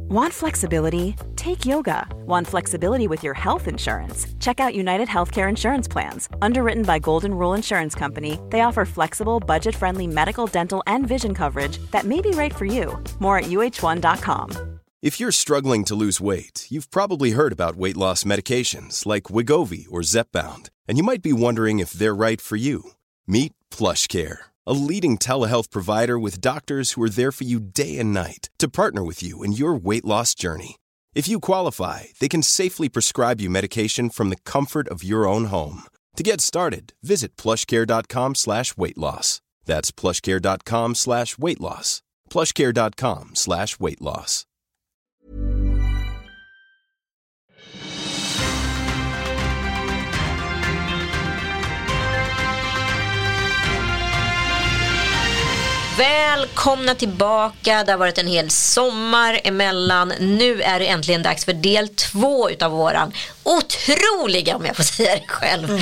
Want flexibility? Take yoga. Want flexibility with your health insurance? Check out United Healthcare Insurance Plans. Underwritten by Golden Rule Insurance Company, they offer flexible, budget-friendly medical, dental, and vision coverage that may be right for you. More at uh1.com. If you're struggling to lose weight, you've probably heard about weight loss medications like Wegovy or Zepbound, and you might be wondering if they're right for you. Meet PlushCare, a leading telehealth provider with doctors who are there for you day and night to partner with you in your weight loss journey. If you qualify, they can safely prescribe you medication from the comfort of your own home. To get started, visit plushcare.com/weightloss. That's plushcare.com/weightloss. plushcare.com/weightloss. Välkomna tillbaka. Det har varit en hel sommar emellan. Nu är det äntligen dags för del 2 utav våran otroliga, om jag får säga det själv,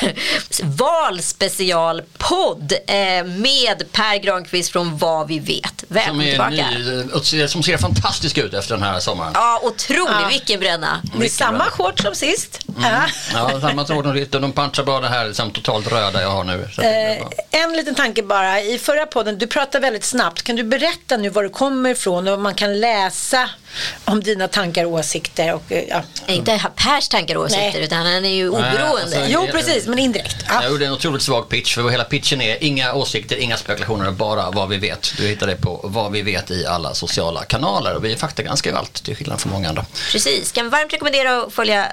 valspecialpodd med Per Granqvist från Vad vi vet. Välkommen tillbaka. Som ser fantastisk ut efter den här sommaren. Ja, otroligt. Vilken bränna. Med samma short som sist. Ja, samma tråd och de punchar bara det här liksom totalt röda jag har nu. Så en liten tanke bara. I förra podden, du pratade väldigt snabbt. Kan du berätta nu var du kommer ifrån och vad man kan läsa om dina tankar och åsikter? Och, ja. Inte Pers tankar och åsikter, utan han är ju oberoende. Jo, precis, men indirekt. Ja. Jag gjorde en otroligt svag pitch, för hela pitchen är inga åsikter, inga spekulationer, bara vad vi vet. Du hittar det på vad vi vet i alla sociala kanaler, och vi är faktiskt ganska överallt, till skillnad från många andra. Precis, kan varmt rekommendera att följa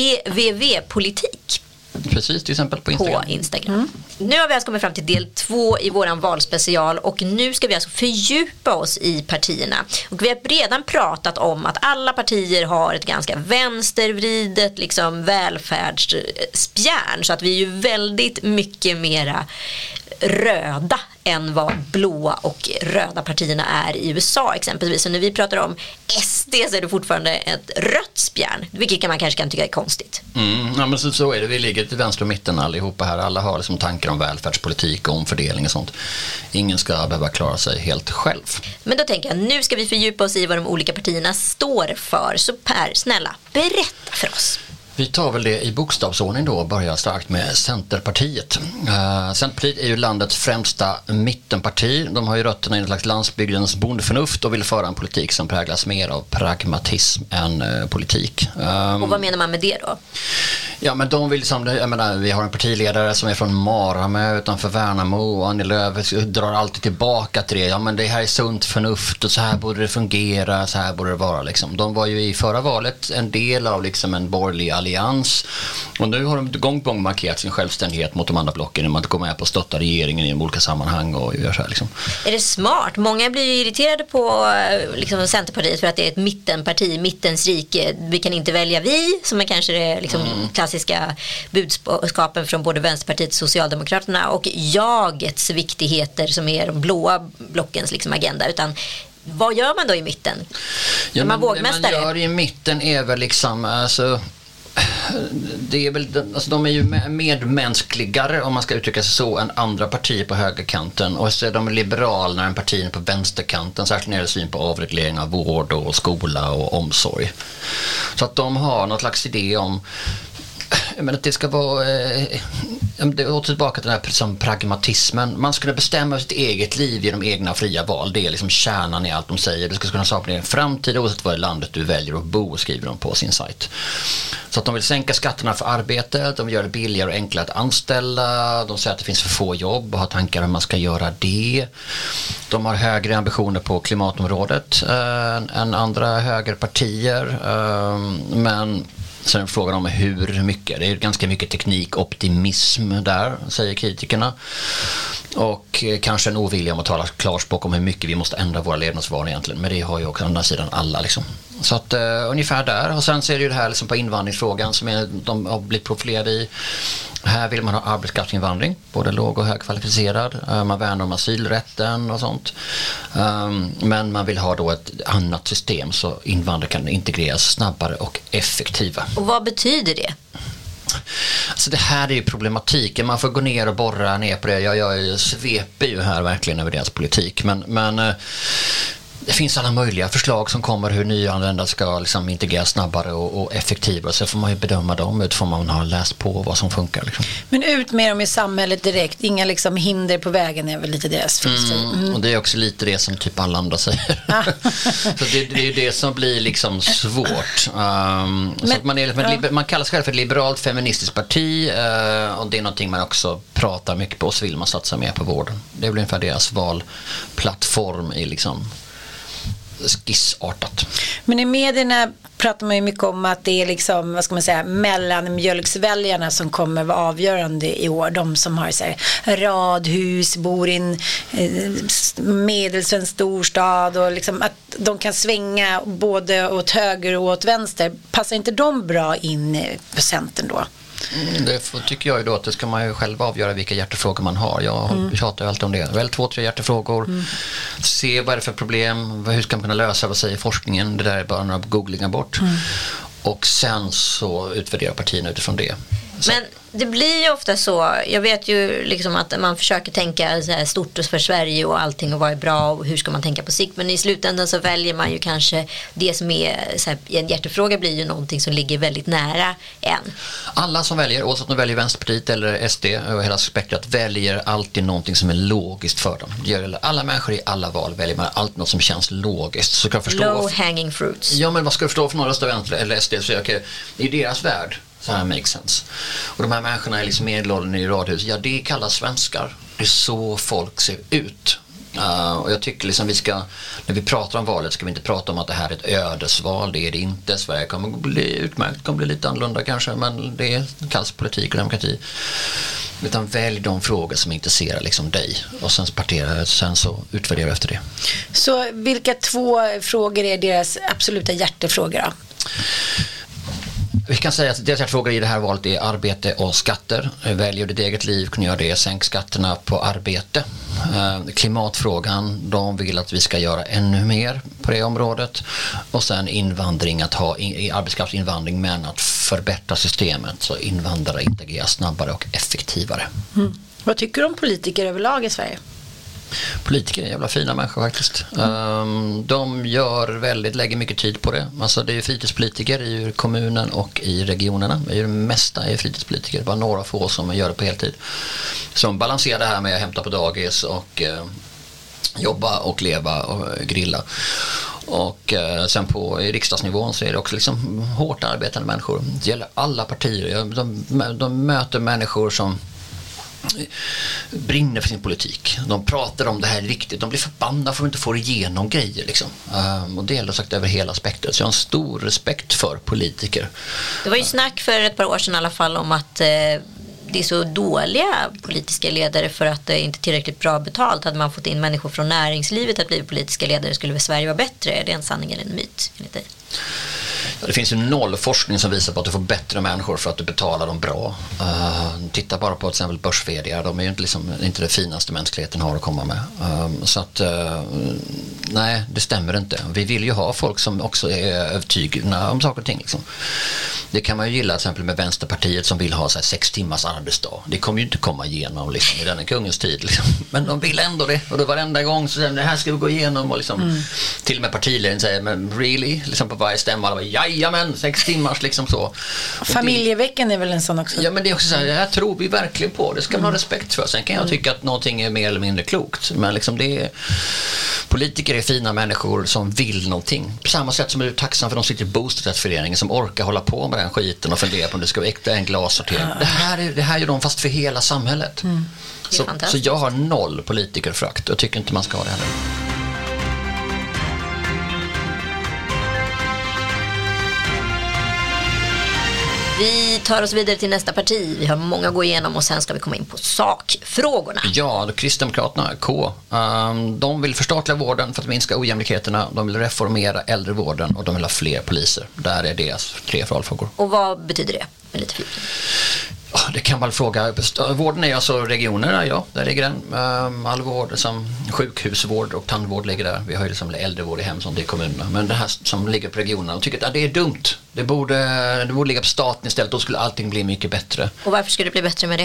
VVV-politik. Precis, till exempel på Instagram. Nu har vi alltså kommit fram till del 2 i våran valspecial, och nu ska vi alltså fördjupa oss i partierna. Och vi har redan pratat om att alla partier har ett ganska vänstervridet liksom välfärdsspjärn, så att vi är ju väldigt mycket mera röda än vad blåa och röda partierna är i USA exempelvis. Så när vi pratar om SD så är det fortfarande ett rött spjärn, vilket man kanske kan tycka är konstigt. Ja, men så är det. Vi ligger till vänster och mitten allihopa här. Alla har liksom tankar om välfärdspolitik och omfördelning och sånt. Ingen ska behöva klara sig helt själv. Men då tänker jag, nu ska vi fördjupa oss i vad de olika partierna står för. Så Per, snälla, berätta för oss. Vi tar väl det i bokstavsordning då och börjar starkt med Centerpartiet. Centerpartiet är ju landets främsta mittenparti. De har ju rötterna i en slags landsbygdens bondförnuft och vill föra en politik som präglas mer av pragmatism än politik. Och vad menar man med det då? Ja, men de vill liksom, jag menar, vi har en partiledare som är från Maramö utanför Värnamo, och Annie Lööf drar alltid tillbaka till det. Ja, men det här är sunt förnuft och så här borde det fungera, så här borde det vara liksom. De var ju i förra valet en del av liksom en borgerlig allians, och nu har de gång på gång markerat sin självständighet mot de andra blocken när man går med på att stötta regeringen i olika sammanhang och gör så här liksom. Är det smart? Många blir ju irriterade på liksom Centerpartiet för att det är ett mittenparti, mittens rike. Vi kan inte välja vi, som är kanske det liksom klassiska budskapen från både Vänsterpartiet och Socialdemokraterna, och jagets viktigheter som är de blåa blockens liksom agenda, utan vad gör man då i mitten? Ja, man vågmästare? Det man gör i mitten är väl liksom, alltså, det är väl, alltså, de är ju medmänskligare, om man ska uttrycka sig så, än andra partier på högerkanten, och så är de liberalare än partierna på vänsterkanten, särskilt när det är syn på avreglering av vård och skola och omsorg. Så att de har något slags idé om, men att det ska vara, det åter tillbaka till den här som pragmatismen. Man ska bestämma sitt eget liv genom egna fria val. Det är liksom kärnan i allt de säger. Du ska kunna skapa din framtid oavsett vad i landet du väljer att bo, skriver de på sin sajt. Så att de vill sänka skatterna för arbete, de vill göra det billigare och enklare att anställa, de säger att det finns för få jobb och har tankar om hur man ska göra det. De har högre ambitioner på klimatområdet än andra högerpartier, men sen är frågan om hur mycket. Det är ganska mycket teknikoptimism där, säger kritikerna. Och kanske en ovilja om att tala klarspråk om hur mycket vi måste ändra våra levnadsvanor egentligen. Men det har ju också andra sidan alla liksom. Så att ungefär där. Och sen så är det ju det här liksom på invandringsfrågan som de har blivit profilerade i. Här vill man ha arbetskraftsinvandring, både låg- och högkvalificerad. Man värnar om asylrätten och sånt. Men man vill ha då ett annat system så invandrare kan integreras snabbare och effektiva. Och vad betyder det? Alltså det här är ju problematiken. Man får gå ner och borra ner på det. Jag sveper ju här verkligen över deras politik. Men Det finns alla möjliga förslag som kommer hur nyanlända ska liksom integreras snabbare och effektivare. Så får man ju bedöma dem utifrån man har läst på vad som funkar. Liksom. Men ut med dem i samhället direkt. Inga liksom hinder på vägen är väl lite deras filosofi. Och det är också lite det som typ alla andra säger. Så det är ju det som blir liksom svårt. Så att man kallar sig själv för ett liberalt feministiskt parti. Och det är någonting man också pratar mycket på. Så vill man satsa mer på vården. Det blir ungefär deras valplattform i liksom skissartat. Men i medierna pratar man ju mycket om att det är liksom, vad ska man säga, mellanmjölksväljarna som kommer vara avgörande i år. De som har så här, radhus, bor i en medelsvensk storstad och liksom att de kan svänga både åt höger och åt vänster. Passar inte de bra in på Centern då? Det tycker jag ju då att det ska man ju själv avgöra vilka hjärtefrågor man har. Jag tjatar ju alltid om det. Väl 2-3 hjärtefrågor. Se vad är det för problem. Hur ska man kunna lösa, vad säger forskningen. Det där är bara några googlingar bort. Och sen så utvärderar partierna utifrån det. Så. Men det blir ju ofta så, jag vet ju liksom att man försöker tänka så här stort för Sverige och allting och vad är bra och hur ska man tänka på sikt, men i slutändan så väljer man ju kanske det som är så här, en hjärtefråga blir ju någonting som ligger väldigt nära en. Alla som väljer, oavsett om de väljer Vänsterpartiet eller SD och hela spektrat, väljer alltid någonting som är logiskt för dem. Det gäller alla människor i alla val väljer man alltid något som känns logiskt. Så kan förstå low hanging fruits. Ja, men vad ska du förstå för några röstar Vänster eller SD så okej, i deras värld så här makes sense. Och de här människorna är liksom medelåldern i radhus. Ja, det kallas svenskar. Det är så folk ser ut. Och jag tycker liksom när vi pratar om valet ska vi inte prata om att det här är ett ödesval. Det är det inte. Sverige kommer bli utmärkt. Det kommer bli lite annorlunda kanske. Men det kallas politik och demokrati. Utan välj de frågor som intresserar liksom dig. Och sen så utvärdera efter det. Så vilka 2 frågor är deras absoluta hjärtefrågor då? Vi kan säga att deras hjärtefrågor i det här valet är arbete och skatter. Väljer ditt eget liv, kan göra det. Sänk skatterna på arbete. Klimatfrågan, de vill att vi ska göra ännu mer på det området. Och sen invandring, att ha arbetskraftsinvandring men att förbättra systemet så invandrare integreras snabbare och effektivare. Vad tycker du om politiker överlag i Sverige? Politiker är jävla fina människor faktiskt. De lägger mycket tid på det. Alltså det är ju fritidspolitiker i kommunen och i regionerna. Det mesta är fritidspolitiker. Bara några få som gör det på heltid. Som balanserar det här med att hämta på dagis och jobba och leva och grilla. Och sen i riksdagsnivån så är det också liksom hårt arbetande människor. Det gäller alla partier. De möter människor som brinner för sin politik. De pratar om det här riktigt. De blir förbannade för att inte få igenom grejer liksom. Och det gäller sagt över hela spektrat. Så jag har en stor respekt för politiker. Det var ju snack för ett par år sedan i alla fall om att det är så dåliga politiska ledare för att det inte är tillräckligt bra betalt. Hade man fått in människor från näringslivet att bli politiska ledare skulle väl Sverige vara bättre. Är det en sanning eller en myt enligt dig? Det finns ju 0 forskning som visar på att du får bättre människor för att du betalar dem bra. Titta bara på till exempel börs-vd:ar. De är ju inte det finaste mänskligheten har att komma med. Så att nej, det stämmer inte. Vi vill ju ha folk som också är övertygna om saker och ting. Liksom. Det kan man ju gilla till exempel med Vänsterpartiet som vill ha så här 6 timmars arbetsdag. Det kommer ju inte komma igenom liksom, i denna kungens tid. Liksom. Men de vill ändå det. Och då varenda gång så säger det här ska vi gå igenom. Och liksom, till och med partiledaren säger, men really? Liksom på varje stämma. Alla bara, jajamän, 6 timmars liksom så. Familjeveckan är väl en sån också? Ja, men det är också så här, det här tror vi verkligen på. Det ska man ha respekt för. Sen kan jag tycka att någonting är mer eller mindre klokt. Men liksom politiker är fina människor som vill någonting. På samma sätt som du är tacksam för de sitter i bostadsrättsföreningen som orkar hålla på med den skiten och fundera på om det ska vara äkta en glassortering. Det här gör de fast för hela samhället. Så jag har 0 politikerfrakt och tycker inte man ska ha det heller. Vi tar oss vidare till nästa parti. Vi har många att gå igenom och sen ska vi komma in på sakfrågorna. Ja, Kristdemokraterna, K. De vill förstatliga vården för att minska ojämlikheterna. De vill reformera äldrevården och de vill ha fler poliser. Där är deras 3 valfrågor. Och vad betyder det? Lite fint. Det kan man fråga. Vården är alltså regionerna, ja, där ligger den. All vård som sjukhusvård och tandvård ligger där. Vi har ju liksom äldrevård i hem som det är kommunerna. Men det här som ligger på regionerna, de tycker att det är dumt. Det borde ligga på staten istället, då skulle allting bli mycket bättre. Och varför skulle det bli bättre med det?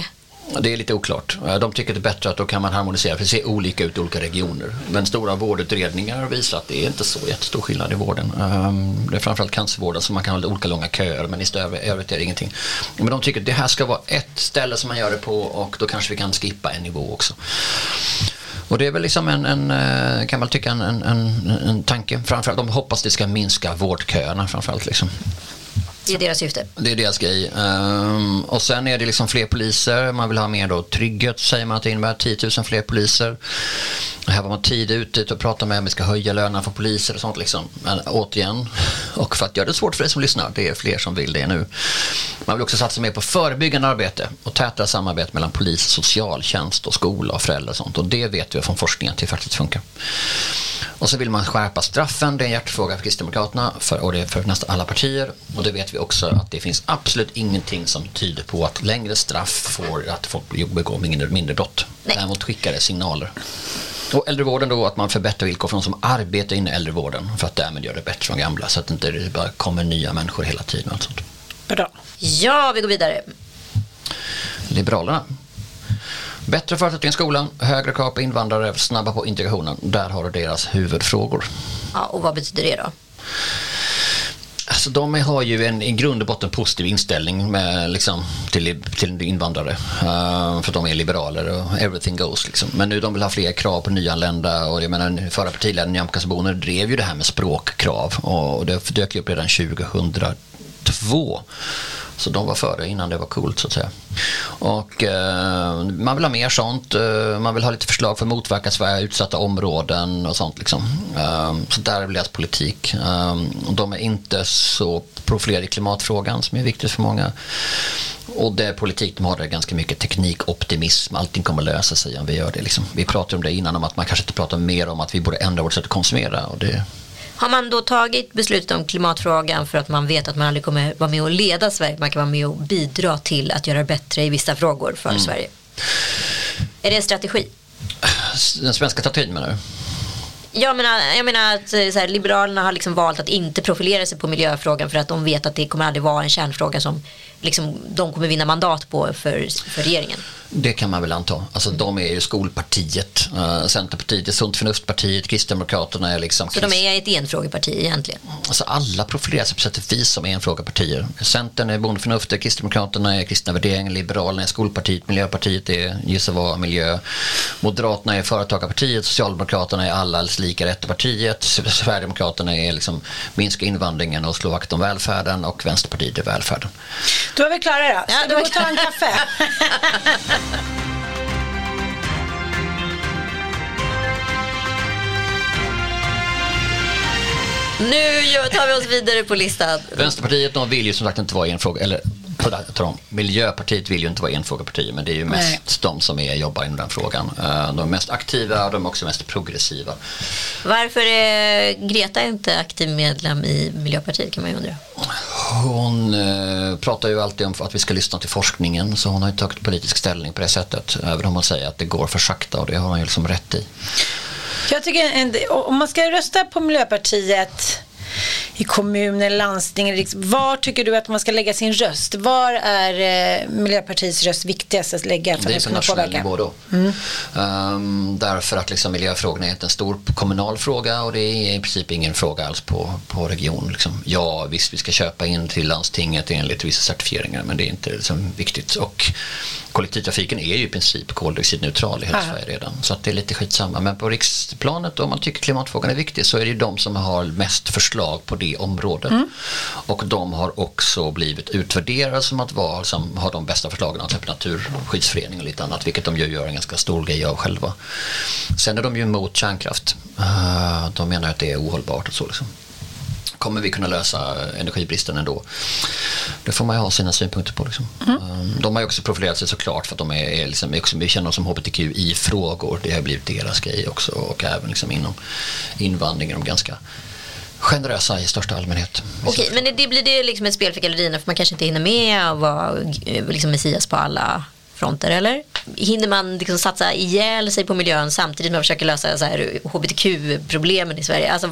Det är lite oklart. De tycker det är bättre att då kan man harmonisera, för det ser olika ut i olika regioner. Men stora vårdutredningar visar att det är inte så jättestor skillnad i vården. Det är framförallt cancervården som man kan ha olika långa köer, men i övrigt är det ingenting. Men de tycker att det här ska vara ett ställe som man gör det på, och då kanske vi kan skippa en nivå också. Och det är väl liksom kan man tycka en tanke. Framförallt de hoppas det ska minska vårdköerna framförallt liksom. Det är deras syfte. Det är deras grej. Och sen är det liksom fler poliser. Man vill ha mer då trygghet, säger man att det innebär 10 000 fler poliser. Här var man tidigt ute och pratade med om vi ska höja lönerna för poliser och sånt liksom. Men återigen, och för att göra det svårt för dig som lyssnar, det är fler som vill det nu. Man vill också satsa mer på förebyggande arbete och tätare samarbete mellan polis, socialtjänst och skola och föräldrar och sånt. Och det vet vi från forskningen att det faktiskt funkar. Och så vill man skärpa straffen, det är en hjärtefråga för Kristdemokraterna och det är för nästan alla partier. Och det vet vi också att det finns absolut ingenting som tyder på att längre straff får att folk begår mindre brott. Däremot skickar det signaler. Och äldrevården då, att man förbättrar villkor för de som arbetar inne i äldrevården för att därmed göra det bättre för de gamla, så att det inte bara kommer nya människor hela tiden. Och sånt. Bra. Ja, vi går vidare. Liberalerna. Bättre förutsättningar i skolan, högre krav på invandrare, snabba på integrationen. Där har du deras huvudfrågor. Ja, och vad betyder det då? Alltså de har ju en i grund och botten positiv inställning med, liksom, till invandrare. För de är liberaler och everything goes. Liksom. Men nu de vill ha fler krav på nyanlända. Och jag menar, förra partiledaren Nyamko Sabuni drev ju det här med språkkrav. Och det dök upp redan 2002. Så de var före innan det var coolt så att säga. Och man vill ha mer sånt. Man vill ha lite förslag för att motverka Sverige, utsatta områden och sånt liksom. Så där är deras politik. De är inte så profilerade i klimatfrågan som är viktigt för många. Och det är politik, de har det ganska mycket teknikoptimism. Allting kommer lösa sig om vi gör det liksom. Vi pratade om det innan, om att man kanske inte pratar mer om att vi borde ändra vårt sätt att konsumera. Och det... Har man då tagit beslutet om klimatfrågan för att man vet att man aldrig kommer vara med och leda Sverige? Man kan vara med och bidra till att göra det bättre i vissa frågor för Sverige. Är det en strategi? Den svenska strategin menar du? Jag menar att så här, Liberalerna har liksom valt att inte profilera sig på miljöfrågan för att de vet att det kommer aldrig vara en kärnfråga som liksom, de kommer vinna mandat på för regeringen. Det kan man väl anta. Alltså de är ju skolpartiet, Centerpartiet är sunt förnuftpartiet, Kristdemokraterna är liksom... Så de är ett enfrågeparti egentligen? Alltså alla profilerar sig på sätt och vis som enfrågepartier. Centern är bondeförnuftet, Kristdemokraterna är kristna värderingar, Liberalerna är skolpartiet, Miljöpartiet är gissa vad miljö, Moderaterna är företagarpartiet, Socialdemokraterna är alla lika rätt partiet, Sverigedemokraterna är liksom minska invandringen och slå vakt om välfärden, och Vänsterpartiet är välfärden. Då är vi klara då. Ska vi gå och ta en kaffe? Nu tar vi oss vidare på listan. Vänsterpartiet, de vill ju som sagt inte vara en fråga, eller Miljöpartiet vill ju inte vara enfrågepartier, men det är ju mest de som jobbar inom den frågan. De är mest aktiva och de är också mest progressiva. Varför är Greta inte aktiv medlem i Miljöpartiet, kan man ju undra? Hon pratar ju alltid om att vi ska lyssna till forskningen, så hon har ju tagit politisk ställning på det sättet, även om hon säger att det går för sakta, och det har hon ju liksom rätt i. Jag tycker om man ska rösta på Miljöpartiet i kommuner, landsting, var tycker du att man ska lägga sin röst? Var är Miljöpartiets röst viktigast att lägga för att kunna påverka? Nivå då. Därför att liksom, miljöfrågorna är inte en stor kommunal fråga, och det är i princip ingen fråga alls på region. Liksom. Ja, visst vi ska köpa in till landstinget enligt vissa certifieringar, men det är inte liksom, viktigt. Och kollektivtrafiken är ju i princip koldioxidneutral i hela Sverige redan, så att det är lite skitsamma. Men på riksplanet, om man tycker klimatfrågan är viktig, så är det ju de som har mest förslag på det området. Och de har också blivit utvärderade som att vara, som har de bästa förslagen av typ Naturskyddsförening och lite annat, vilket de ju gör en ganska stor grej av själva. Sen är de ju emot kärnkraft. De menar att det är ohållbart och så liksom. Kommer vi kunna lösa energibristen ändå? Det får man ju ha sina synpunkter på. Liksom. De har ju också profilerat sig såklart för att de är liksom, vi känner oss som hbtqi-frågor. Det har blivit deras grej också, och även liksom inom invandringen, de ganska generösa i största allmänhet. Okej, men det blir det liksom ett spel för gallerierna, för man kanske inte hinner med att vara liksom messias på alla fronter, eller? hinner man liksom satsa ihjäl sig på miljön samtidigt med att försöka lösa så här hbtq-problemen i Sverige? Alltså,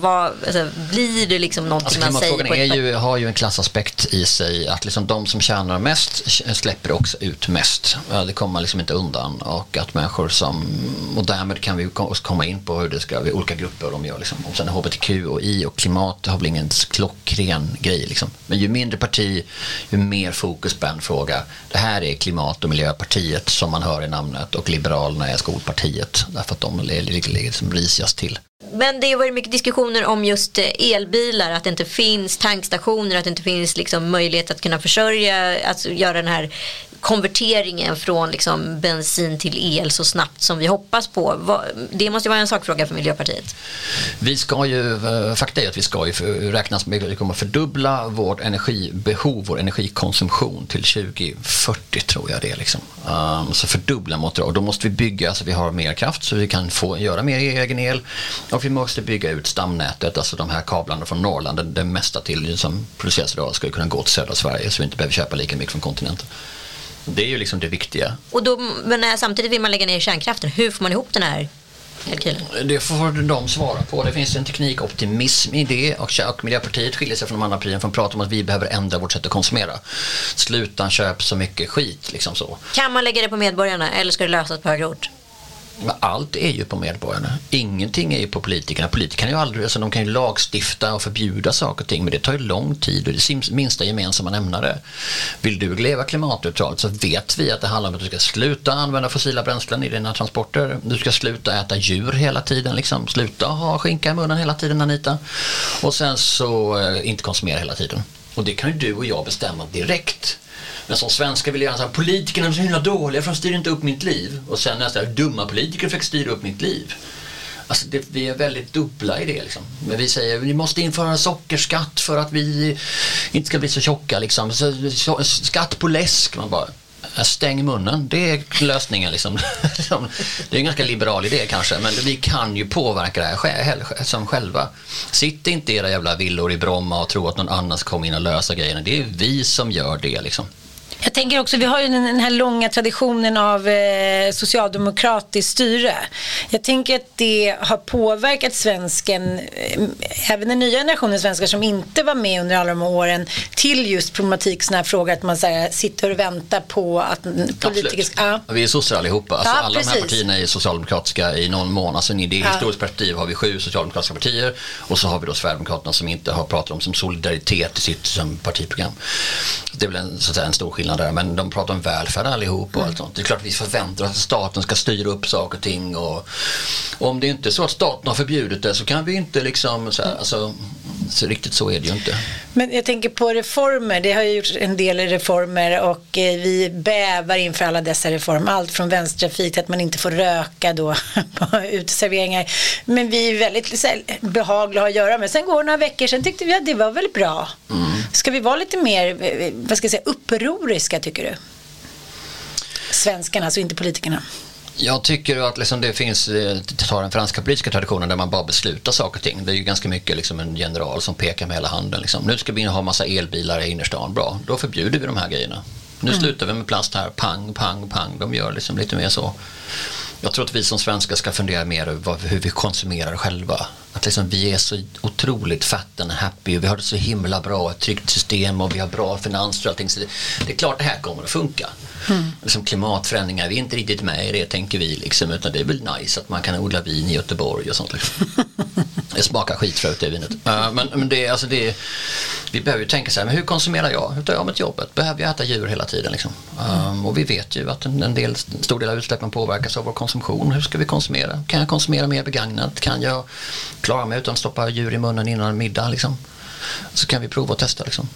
blir det liksom någonting man säger på klimatfrågan har ju en klassaspekt i sig, att liksom de som tjänar mest släpper också ut mest. Det kommer man liksom inte undan, och att människor och därmed kan vi komma in på hur det ska, olika grupper de gör liksom. Och sen hbtq och klimat har väl ingen klockren grej liksom. Men ju mindre parti, ju mer fokus på en fråga. Det här är klimat- och miljöpartiet som man hör i namnet, och Liberalerna är skolpartiet, därför att de liksom risigast till. Men det har varit mycket diskussioner om just elbilar, att det inte finns tankstationer, att det inte finns liksom möjlighet att kunna försörja, att göra den här konverteringen från liksom bensin till el så snabbt som vi hoppas på. Det måste ju vara en sakfråga för Miljöpartiet. Vi ska ju, fakta är att vi ska ju räknas med att vi kommer att fördubbla vårt energibehov, vår energikonsumtion till 2040 tror jag det är liksom. Så fördubbla mot det, och då måste vi bygga så vi har mer kraft så vi kan få göra mer egen el, och vi måste bygga ut stamnätet, alltså de här kablarna från Norrland, det mesta till som produceras idag ska kunna gå till södra Sverige så vi inte behöver köpa lika mycket från kontinenten. Det är ju liksom det viktiga. Och då, men samtidigt vill man lägga ner kärnkraften. Hur får man ihop den här kalkylen? Det får de svara på. Det finns en teknikoptimism i det, och Miljöpartiet skiljer sig från de andra partierna från att prata om att vi behöver ändra vårt sätt att konsumera. Sluta köpa så mycket skit liksom så. Kan man lägga det på medborgarna eller ska det lösas på högre ort? Men allt är ju på medborgarna. Ingenting är ju på politikerna. Politikerna kan ju aldrig, alltså de kan ju lagstifta och förbjuda saker och ting, men det tar ju lång tid och det är minsta gemensamma nämnare. Vill du leva klimatneutralt så vet vi att det handlar om att du ska sluta använda fossila bränslen i dina transporter. Du ska sluta äta djur hela tiden, liksom. Sluta ha skinka i munnen hela tiden, Anita. Och sen så inte konsumera hela tiden. Och det kan ju du och jag bestämma direkt. Men som svenskar vill jag göra så här, politikerna är så himla dåliga för de styr inte upp mitt liv. Och sen nästan dumma politiker försöker styra upp mitt liv. Alltså vi är väldigt dubbla i det liksom. Men vi säger vi måste införa sockerskatt för att vi inte ska bli så tjocka liksom. Så, skatt på läsk, man bara stäng munnen, det är lösningen liksom. Det är en ganska liberal idé kanske, men vi kan ju påverka det här som själva. Sitt inte i era jävla villor i Bromma och tro att någon annan ska komma in och lösa grejerna. Det är vi som gör det liksom. Jag tänker också, vi har ju den här långa traditionen av socialdemokratiskt styre. Jag tänker att det har påverkat svensken, även den nya generationen svenskar som inte var med under alla de åren, till just problematik, såna här frågor, att man så här, sitter och väntar på att politiker ska... Vi är sossar allihopa. Alltså, alla de här partierna är socialdemokratiska i någon mån. Alltså, i det historiskt perspektiv har vi 7 socialdemokratiska partier, och så har vi då Sverigedemokraterna som inte har pratat om som solidaritet i sitt som partiprogram. Det är väl en stor skillnad där, men de pratar om välfärd allihop och allt sånt. Det är klart att vi förväntar oss att staten ska styra upp saker och ting, och om det inte är så att staten har förbjudit det så kan vi inte liksom så här, alltså, så riktigt så är det ju inte. Men jag tänker på reformer, det har ju gjorts en del reformer och vi bävar inför alla dessa reformer, allt från vänstertrafik till att man inte får röka då på uteserveringar, men vi är väldigt behagliga att göra med. Sen går några veckor, sen tyckte vi att det var väl bra. Ska vi vara lite mer, vad ska jag säga, upproriska tycker du? Svenskarna, alltså inte politikerna. Jag tycker att liksom det finns, tar den franska politiska traditionen där man bara beslutar saker och ting. Det är ju ganska mycket liksom en general som pekar med hela handen. Liksom. Nu ska vi ha massa elbilar i innerstan, bra. Då förbjuder vi de här grejerna. Nu slutar vi med plast här, pang, pang, pang. De gör liksom lite mer så. Jag tror att vi som svenskar ska fundera mer över hur vi konsumerar själva. Att liksom vi är så otroligt fat and happy och vi har det så himla bra, ett tryggt system och vi har bra finanser och allting. Så det är klart det här kommer att funka. Liksom klimatförändringar, vi är inte riktigt med i det tänker vi liksom, utan det är väl nice att man kan odla vin i Göteborg och sånt liksom. Det smakar skit för det vinet. Men det, alltså det, vi behöver ju tänka så här, men hur konsumerar jag? Hur tar jag mitt jobbet? Behöver jag äta djur hela tiden liksom? Och vi vet ju att en stor del av utsläppen påverkas av vår konsumtion. Hur ska vi konsumera? Kan jag konsumera mer begagnat? Kan jag klara mig utan att stoppa djur i munnen innan middag liksom? Så kan vi prova och testa liksom.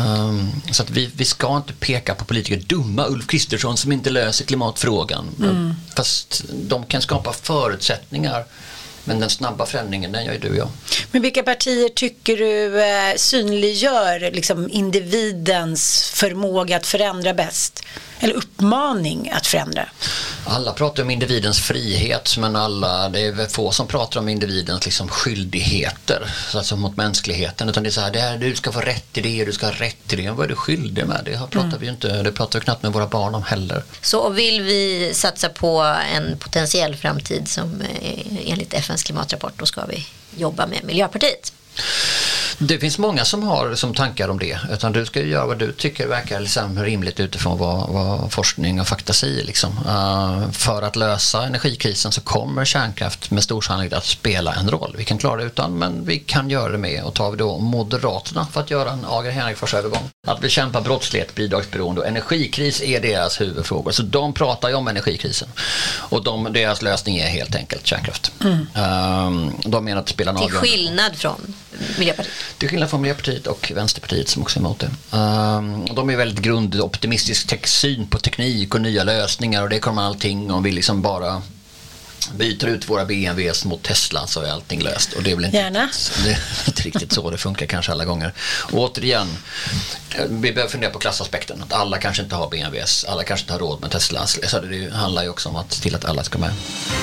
Så att vi ska inte peka på politiker, dumma Ulf Kristersson som inte löser klimatfrågan. Fast de kan skapa förutsättningar. Men den snabba förändringen, den gör ju du och jag. Men vilka partier tycker du synliggör liksom individens förmåga att förändra bäst? eller uppmaning att förändra? Alla pratar om individens frihet, men det är väl få som pratar om individens liksom skyldigheter, alltså mot mänskligheten, utan det är så här, du ska få rätt till det, du ska ha rätt till det. Vad är du skyldig med? Det pratar vi ju inte, det pratar vi knappt med våra barn om heller. Så vill vi satsa på en potentiell framtid som enligt FNs klimatrapport, då ska vi jobba med Miljöpartiet. Det finns många som har som tankar om det, utan du ska ju göra vad du tycker verkar liksom rimligt utifrån vad forskning och fakta säger. Liksom. För att lösa energikrisen så kommer kärnkraft med stor sannolikhet att spela en roll. Vi kan klara det utan, men vi kan göra det med. Och tar vi då Moderaterna för att göra en Ager-Henriksfors övergång. Att bekämpa brottslighet, bidragsberoende och energikris är deras huvudfrågor. Så de pratar ju om energikrisen. Och deras lösning är helt enkelt kärnkraft. De menar att det spelar en avgörande roll. Till skillnad från Miljöpartiet. Till skillnad från Miljöpartiet och Vänsterpartiet som också är emot det. De är väldigt grundoptimistisk syn på teknik och nya lösningar, och det kommer allting, om vi liksom bara byter ut våra BMWs mot Tesla så är allting löst. Och det är väl inte, det är inte riktigt så det funkar kanske alla gånger. Och återigen, vi behöver fundera på klassaspekten. Att alla kanske inte har BMWs, alla kanske inte har råd med Tesla. Så det handlar ju också om att se till att alla ska med.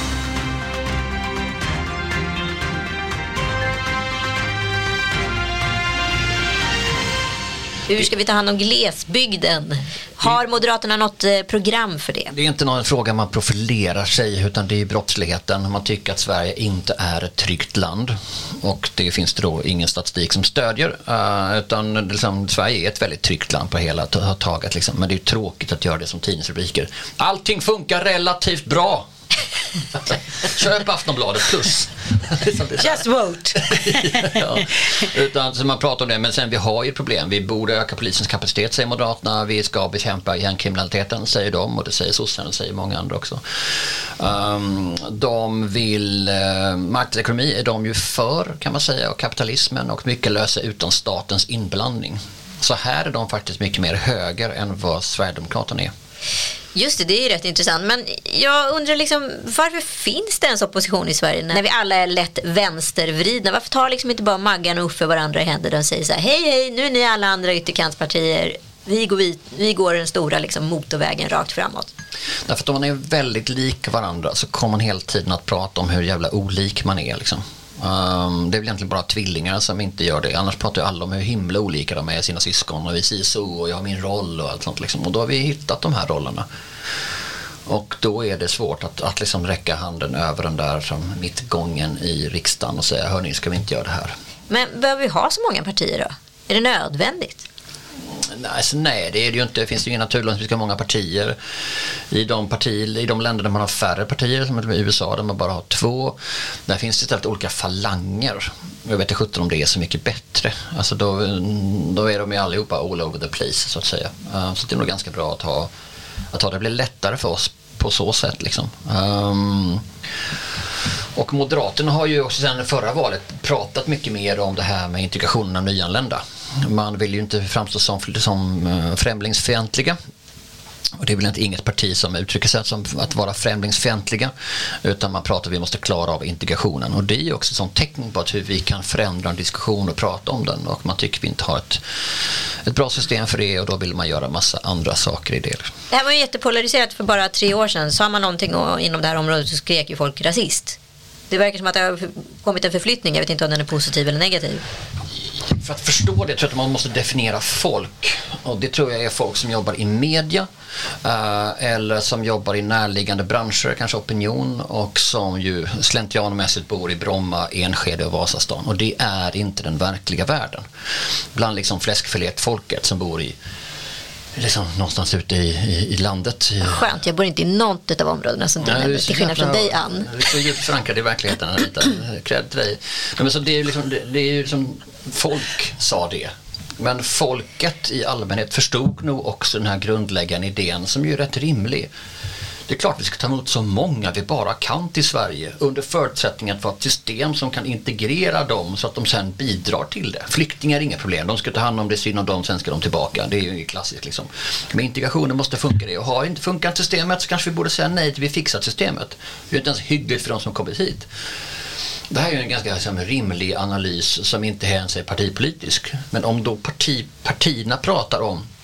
Hur ska vi ta hand om glesbygden? Har Moderaterna något program för det? Det är inte någon fråga man profilerar sig, utan det är brottsligheten. Man tycker att Sverige inte är ett tryggt land, och det finns det då ingen statistik som stödjer, utan liksom, Sverige är ett väldigt tryggt land på hela taget. Liksom. Men det är ju tråkigt att göra det som tidningsrubriker. Allting funkar relativt bra. Köp Aftonbladet plus. Just vote. Ja, utan så man pratar om det, men sen vi har ju problem. Vi borde öka polisens kapacitet, säger Moderaterna. Vi ska bekämpa gängkriminaliteten, säger de, och det säger sossarna, och säger många andra också. De vill marknadsekonomi är de ju för, kan man säga, och kapitalismen, och mycket lösa utan statens inblandning. Så här är de faktiskt mycket mer höger än vad Sverigedemokraterna är. Just det, det är ju rätt intressant. Men jag undrar liksom, varför finns det ens opposition i Sverige när vi alla är lätt vänstervridna? Varför tar liksom inte bara Maggan och Uffe varandra i händer och säger så här: hej, nu är ni alla andra ytterkantspartier, vi går den stora liksom motorvägen rakt framåt. Därför att om man är väldigt lik varandra så kommer man hela tiden att prata om hur jävla olik man är liksom. Det är väl egentligen bara tvillingar som inte gör det. Annars pratar ju alla om hur himla olika de är sina syskon, och vi säger så, och jag har min roll och allt sånt liksom. Och då har vi hittat de här rollerna. Och då är det svårt att liksom räcka handen över den där som mittgången i riksdagen och säga: hörni, ska vi inte göra det här? Men behöver vi ha så många partier då? Är det nödvändigt? Nej, det är det ju inte. Det finns ju ingen naturlag att vi ska ha många partier. I de länder där man har färre partier, som i USA där man bara har 2, där finns det istället olika falanger. Jag vet inte om det är så mycket bättre. Alltså då är de ju allihopa all over the place, så att säga. Så det är nog ganska bra att ha det blir lättare för oss på så sätt liksom. Och Moderaterna har ju också sedan förra valet pratat mycket mer om det här med integrationen av nyanlända. Man vill ju inte framstå som främlingsfientliga. Och det är väl inte inget parti som uttrycker sig som att vara främlingsfientliga, utan man pratar att vi måste klara av integrationen. Och det är ju också ett sånt tecken på att hur vi kan förändra en diskussion och prata om den. Och man tycker vi inte har ett bra system för det, och då vill man göra massa andra saker i det. Det här var ju jättepolariserat för bara 3 år sedan. Sa man någonting inom det här området så skrek ju folk rasist. Det verkar som att det har kommit en förflyttning. Jag vet inte om den är positiv eller negativ. För att förstå det tror jag att man måste definiera folk. Och det tror jag är folk som jobbar i media eller som jobbar i närliggande branscher, kanske opinion, och som ju slentrianmässigt bor i Bromma, Enskede och Vasastan. Och det är inte den verkliga världen. Bland liksom fläskfilét-folket som bor i liksom någonstans ute i landet. Skönt, jag bor inte i något av områdena som du nämnde, till skillnad från dig, Ann. Du är så djupt förankrad i verkligheten, Anita. Cred till dig. Men så det är ju liksom folk sa det. Men folket i allmänhet förstod nog också den här grundläggande idén, som ju är rätt rimlig. Det är klart vi ska ta emot så många vi bara kan till Sverige, under förutsättning att vara ett system som kan integrera dem så att de sen bidrar till det. Flyktingar är inga problem, de ska ta hand om det, synd om dem, sen ska de tillbaka. Det är ju klassiskt liksom. Men integrationen måste funka det, och har inte funkat systemet så kanske vi borde säga nej till vi fixat systemet. Det är inte ens hyggligt för de som kommit hit. Det här är ju en ganska rimlig analys som inte ens är partipolitisk. Men om då partierna pratar om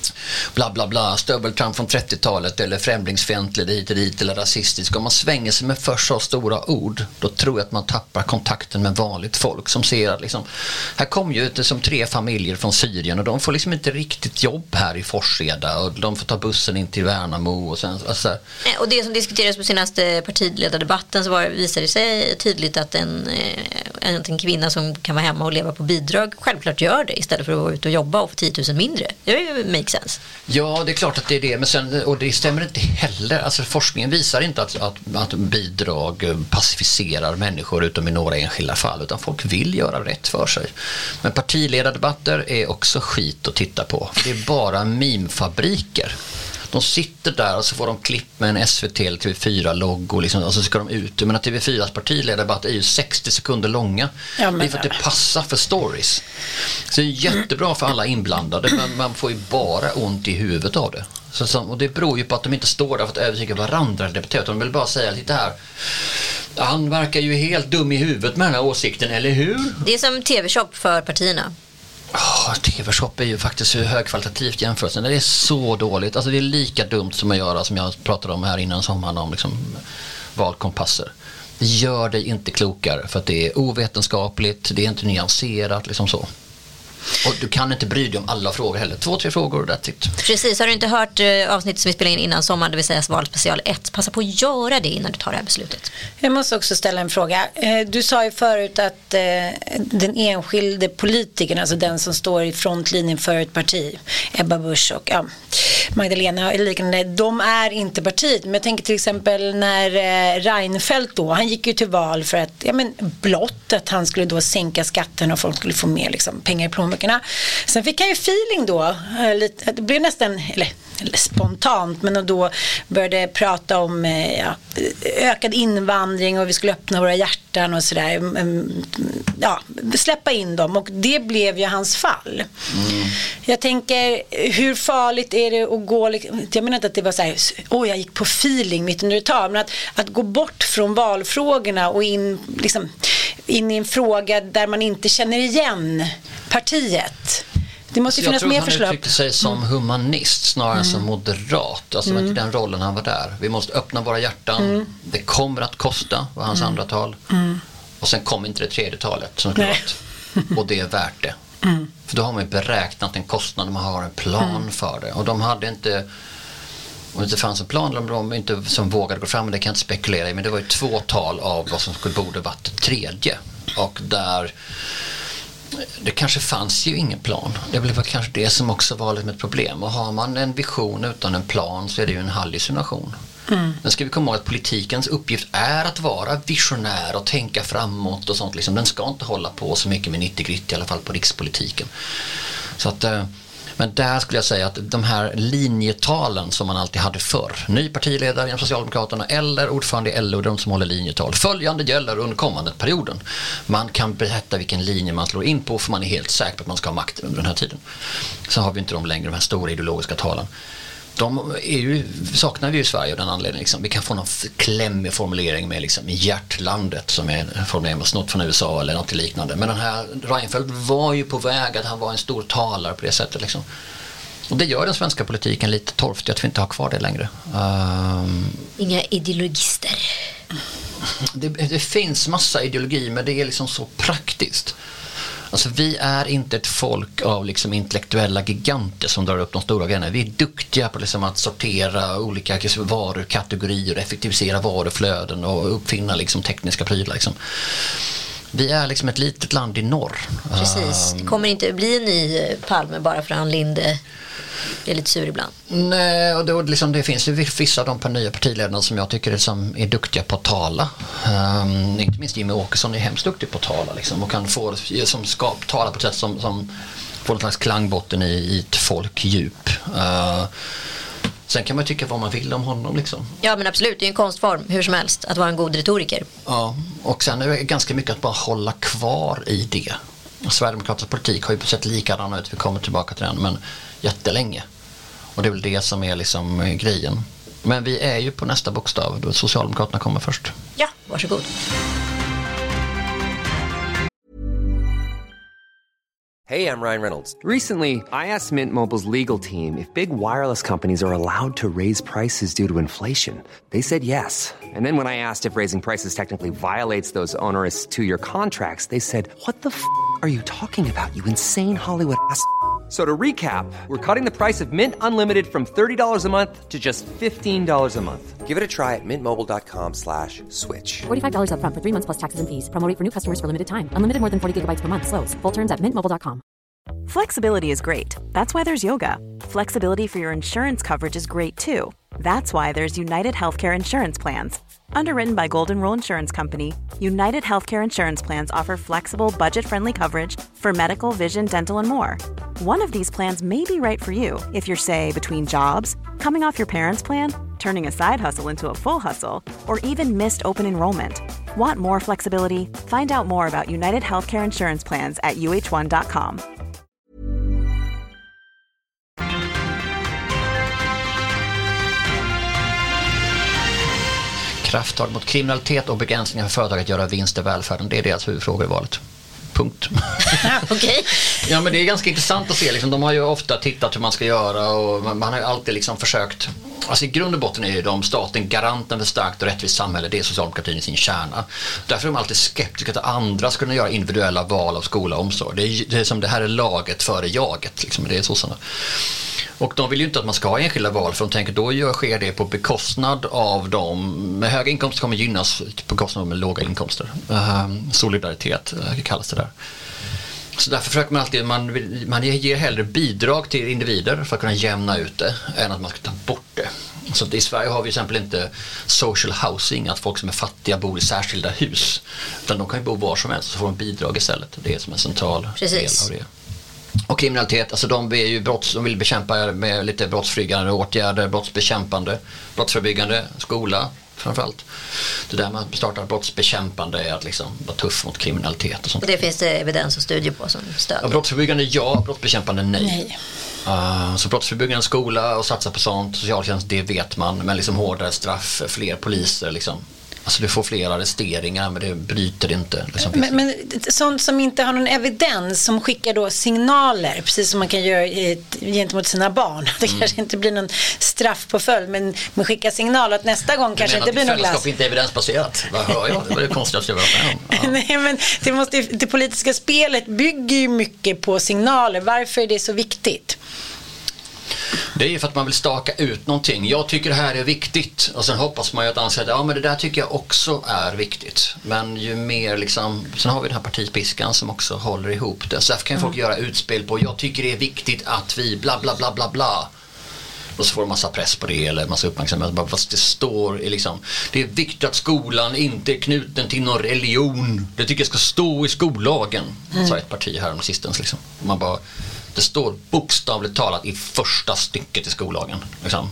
bla bla bla, stöveltramp från 30-talet eller främlingsfientlig dit eller rasistisk. Om man svänger sig med för så stora ord, då tror jag att man tappar kontakten med vanligt folk som ser att liksom, här kommer ju som 3 familjer från Syrien och de får liksom inte riktigt jobb här i Forsheda och de får ta bussen in till Värnamo och sen alltså. Och det som diskuterades på senaste partiledardebatten så visade det sig tydligt att en kvinna som kan vara hemma och leva på bidrag självklart gör det istället för att vara ute och jobba och få 10 000 mindre. Det makes sense. Ja, det är klart att det är det, men sen, och det stämmer inte heller. Alltså forskningen visar inte att bidrag pacificerar människor utom i några enskilda fall, utan folk vill göra rätt för sig. Men partiledardebatter är också skit att titta på. Det är bara meme-fabriker. De sitter där och så får de klipp med en SVT eller TV4-loggo liksom, och så ska de ut. Men att TV4s partiledardebatt är ju 60 sekunder långa. Ja, det är för att det passar för stories. Så det är jättebra för alla inblandade, men man får ju bara ont i huvudet av det. Och det beror ju på att de inte står där för att övertyga varandra eller debattera. De vill bara säga lite här: han verkar ju helt dum i huvudet med den här åsikten, eller hur? Det är som TV-shop för partierna. TV-shop är ju faktiskt högkvalitativt jämfört. Det är så dåligt. Alltså det är lika dumt som att göra, som jag pratade om här innan sommaren, om liksom valkompasser. Det gör dig inte klokare för att det är ovetenskapligt, det är inte nyanserat liksom så. Och du kan inte bry dig om alla frågor heller. 2-3 frågor och that's it. Precis, har du inte hört avsnittet som vi spelade in innan sommaren, det vill säga valspecial 1, passa på att göra det innan du tar det här beslutet. Jag måste också ställa en fråga. Du sa ju förut att den enskilde politikern, alltså den som står i frontlinjen för ett parti, Ebba Busch och Magdalena eller liknande, de är inte partiet. Men jag tänker till exempel när Reinfeldt då, han gick ju till val för att, blott att han skulle då sänka skatten och folk skulle få mer liksom pengar i plånböckerna. Sen fick han ju feeling då, det blev nästan, eller spontant, men då började prata om ökad invandring och vi skulle öppna våra hjärtan och sådär, släppa in dem, och det blev ju hans fall. Jag tänker, hur farligt är det att gå, jag menar inte att det var så här, jag gick på feeling mitt under ett tal, men att gå bort från valfrågorna och in i en fråga där man inte känner igen partiet. Det måste ju finnas mer förslag. Jag tror han uttryckte sig som humanist snarare än som moderat. Alltså inte den rollen han var där. Vi måste öppna våra hjärtan. Det kommer att kosta, var hans andra tal. Och sen kom inte det tredje talet som klart. Och det är värt det. För då har man ju beräknat en kostnad, man har en plan för det. Och de hade inte, om det inte fanns en plan, eller de inte som vågade gå fram, det kan jag inte spekulera i, men det var ju 2 tal av vad som borde varit det tredje. Och där det kanske fanns ju ingen plan. Det blev kanske det som också var lite ett problem. Och har man en vision utan en plan så är det ju en hallucination. Men ska vi komma ihåg att politikens uppgift är att vara visionär och tänka framåt och sånt. Liksom. Den ska inte hålla på så mycket med 90-grit, i alla fall på rikspolitiken. Så att, men där skulle jag säga att de här linjetalen som man alltid hade förr, ny partiledare inom Socialdemokraterna eller ordförande i LO, de som håller linjetal, följande gäller under kommande perioden. Man kan berätta vilken linje man slår in på, för man är helt säker på att man ska ha makten under den här tiden. Så har vi inte de längre, de här stora ideologiska talen. De saknar vi ju i Sverige av den anledningen. Liksom. Vi kan få någon klämmig formulering med liksom, hjärtlandet, som är en formulering med snott från USA eller något liknande. Men den här Reinfeldt var ju på väg att han var en stor talare på det sättet. Liksom. Och det gör den svenska politiken lite torftig att vi inte har kvar det längre. Inga ideologister. Det finns massa ideologi, men det är liksom så praktiskt. Alltså vi är inte ett folk av liksom intellektuella giganter som drar upp de stora grejerna. Vi är duktiga på liksom att sortera olika varukategorier, effektivisera varuflöden och uppfinna liksom tekniska prylar. Liksom. Vi är liksom ett litet land i norr. Precis, det kommer inte bli en ny Palme bara för han Linde är lite sur ibland. Nej, och då, liksom, det finns ju vissa av de nya partiledarna som jag tycker är duktiga på att tala. Inte minst Jimmy Åkesson är hemskt duktig på att tala liksom, och kan få tala på ett sätt som får en slags klangbotten i ett folkdjup. Sen kan man tycka vad man vill om honom liksom. Ja, men absolut, det är en konstform hur som helst att vara en god retoriker. Ja, och sen är det ganska mycket att bara hålla kvar i det. Sverigedemokraternas politik har ju på sätt likadan ut, vi kommer tillbaka till den, men jättelänge. Och det är väl det som är liksom grejen. Men vi är ju på nästa bokstav, då Socialdemokraterna kommer först. Ja, varsågod. Hey, I'm Ryan Reynolds. Recently, I asked Mint Mobile's legal team if big wireless companies are allowed to raise prices due to inflation. They said yes. And then when I asked if raising prices technically violates those onerous 2-year contracts, they said, "What the f*** are you talking about, you insane Hollywood ass?" So to recap, we're cutting the price of Mint Unlimited from $30 a month to just $15 a month. Give it a try at mintmobile.com/switch. $45 up front for 3 months plus taxes and fees. Promo rate for new customers for limited time. Unlimited more than 40 gigabytes per month. Slows full terms at mintmobile.com. Flexibility is great. That's why there's yoga. Flexibility for your insurance coverage is great too. That's why there's United Healthcare Insurance Plans. Underwritten by Golden Rule Insurance Company, United Healthcare Insurance Plans offer flexible, budget-friendly coverage for medical, vision, dental, and more. One of these plans may be right for you if you're, say, between jobs, coming off your parents' plan, turning a side hustle into a full hustle, or even missed open enrollment. Want more flexibility? Find out more about United Healthcare Insurance Plans at uh1.com. Krafttag mot kriminalitet och begränsningar för företag att göra vinst i välfärden. Det är deras huvudfrågor i valet. Punkt. Okej. Ja, men det är ganska intressant att se. Liksom, de har ju ofta tittat hur man ska göra och man har ju alltid liksom försökt. Alltså i grund och botten är ju staten garanten för starkt och rättvist samhälle. Det är socialdemokratin i sin kärna. Därför är de alltid skeptiska att andra ska kunna göra individuella val av skola och omsorg. Det är som det här är laget före jaget. Liksom, det är sossarna. Och de vill ju inte att man ska ha enskilda val, för de tänker då sker det på bekostnad av dem med höga inkomster kommer gynnas på bekostnad av med låga inkomster. Solidaritet kallas det där. Så därför försöker man alltid, man ger hellre bidrag till individer för att kunna jämna ut det än att man ska ta bort det. Så i Sverige har vi till exempel inte social housing, att folk som är fattiga bor i särskilda hus, utan de kan ju bo var som helst så får de bidrag istället. Det är som en central del av det. Och kriminalitet, alltså de vill bekämpa med lite brottsförebyggande åtgärder, brottsbekämpande, brottsförebyggande, skola framförallt. Det där man startar brottsbekämpande är att liksom vara tuff mot kriminalitet och sånt. Och det finns det evidens och studier på som stöd. Ja, brottsförebyggande ja, brottsbekämpande nej. Så brottsförebyggande skola och satsa på sånt, socialtjänst, det vet man, men liksom hårdare straff, fler poliser liksom. Alltså du får fler arresteringar, men det bryter inte. Liksom. Men sånt som inte har någon evidens, som skickar då signaler, precis som man kan göra gentemot sina barn. Det kanske inte blir någon straffpåföljd, men man skickar signal att nästa gång kanske inte blir någon glass. Fällskap inte evidensbaserat. Vad hör jag? Det var det konstigaste jag varit med om. Nej, men det politiska spelet bygger ju mycket på signaler. Varför är det så viktigt? Det är ju för att man vill staka ut någonting. Jag tycker det här är viktigt. Och sen hoppas man ju att andra säger ja men det där tycker jag också är viktigt. Men ju mer liksom, sen har vi den här partipiskan som också håller ihop det. Så därför kan folk göra utspel på jag tycker det är viktigt att vi bla bla bla bla bla. Och så får de massa press på det eller massa uppmärksamhet. Fast det står liksom, det är viktigt att skolan inte är knuten till någon religion. Det tycker jag ska stå i skollagen. Så ett parti här om sistens liksom. Man bara, det står bokstavligt talat i första stycket i skollagen. Liksom.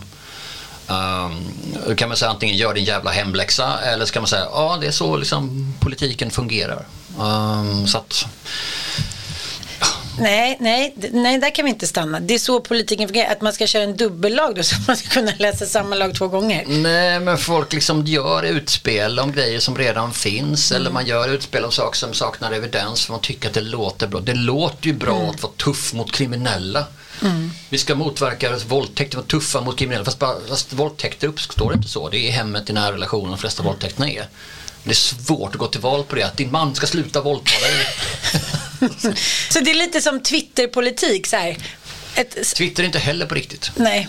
Kan man säga antingen gör din jävla hemläxa eller så kan man säga ja det är så liksom politiken fungerar. Så att Nej, där kan vi inte stanna. Det är så politiken fungerar, att man ska köra en dubbellag då så att man ska kunna läsa samma lag 2 gånger. Nej, men folk liksom gör utspel om grejer som redan finns eller man gör utspel om saker som saknar evidens för man tycker att det låter bra. Det låter ju bra att vara tuff mot kriminella. Vi ska motverka våldtäkter och tuffa mot kriminella fast våldtäkter uppstår inte så. Det är hemmet i nära relationen de flesta våldtäkterna är. Det är svårt att gå till val på det, att din man ska sluta våldta dig. Så det är lite som Twitter-politik så här. Twitter är inte heller på riktigt. Nej.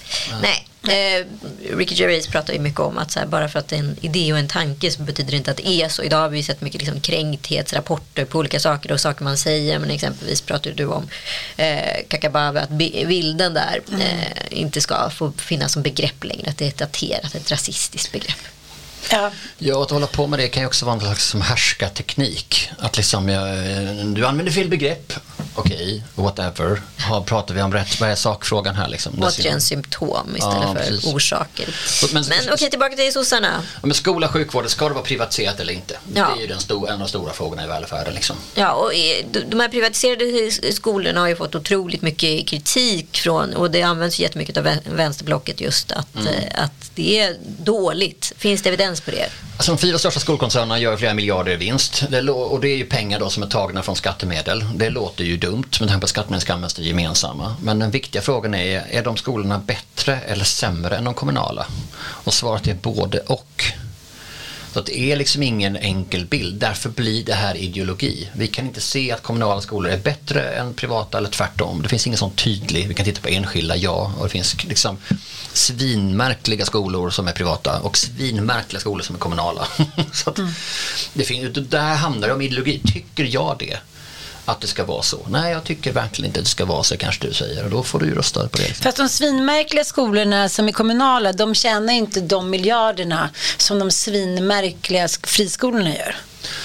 Ricky Gervais pratar ju mycket om att så här, bara för att det är en idé och en tanke så betyder det inte att det är så. Idag har vi sett mycket liksom, kränkthetsrapporter på olika saker och saker man säger, men exempelvis pratar du om Kakabaveh, att vilden där inte ska få finnas som begrepp längre, att det är ett daterat, ett rasistiskt begrepp. Ja, att hålla på med det kan ju också vara en slags som härskarteknik. Att liksom, du använder fel begrepp. Okej, whatever. pratar vi om vad är sakfrågan här liksom? Återigen symptom istället för orsaker. Men okej, tillbaka till sossarna. Men skola, sjukvård, ska det vara privatiserat eller inte? Ja. Det är ju en av de stora frågorna i välfärden liksom. Ja, och de här privatiserade skolorna har ju fått otroligt mycket kritik från, och det används jättemycket av vänsterblocket just att det är dåligt. Finns det evidens på det? Alltså de 4 största skolkoncernerna gör flera miljarder i vinst. Och det är ju pengar då som är tagna från skattemedel. Det låter ju dumt, men tanke på skattemedel ska användas det gemensamma. Men den viktiga frågan är de skolorna bättre eller sämre än de kommunala? Och svaret är både och. Så det är liksom ingen enkel bild. Därför blir det här ideologi. Vi kan inte se att kommunala skolor är bättre än privata eller tvärtom. Det finns ingen sån tydlig. Vi kan titta på enskilda, och det finns liksom svinmärkliga skolor som är privata och svinmärkliga skolor som är kommunala. Så att där handlar det om ideologi. Tycker jag det? Att det ska vara så. Nej, jag tycker verkligen inte att det ska vara så, kanske du säger. Och då får du ju rösta på det. Fast de svinmärkliga skolorna som är kommunala, de tjänar inte de miljarderna som de svinmärkliga friskolorna gör.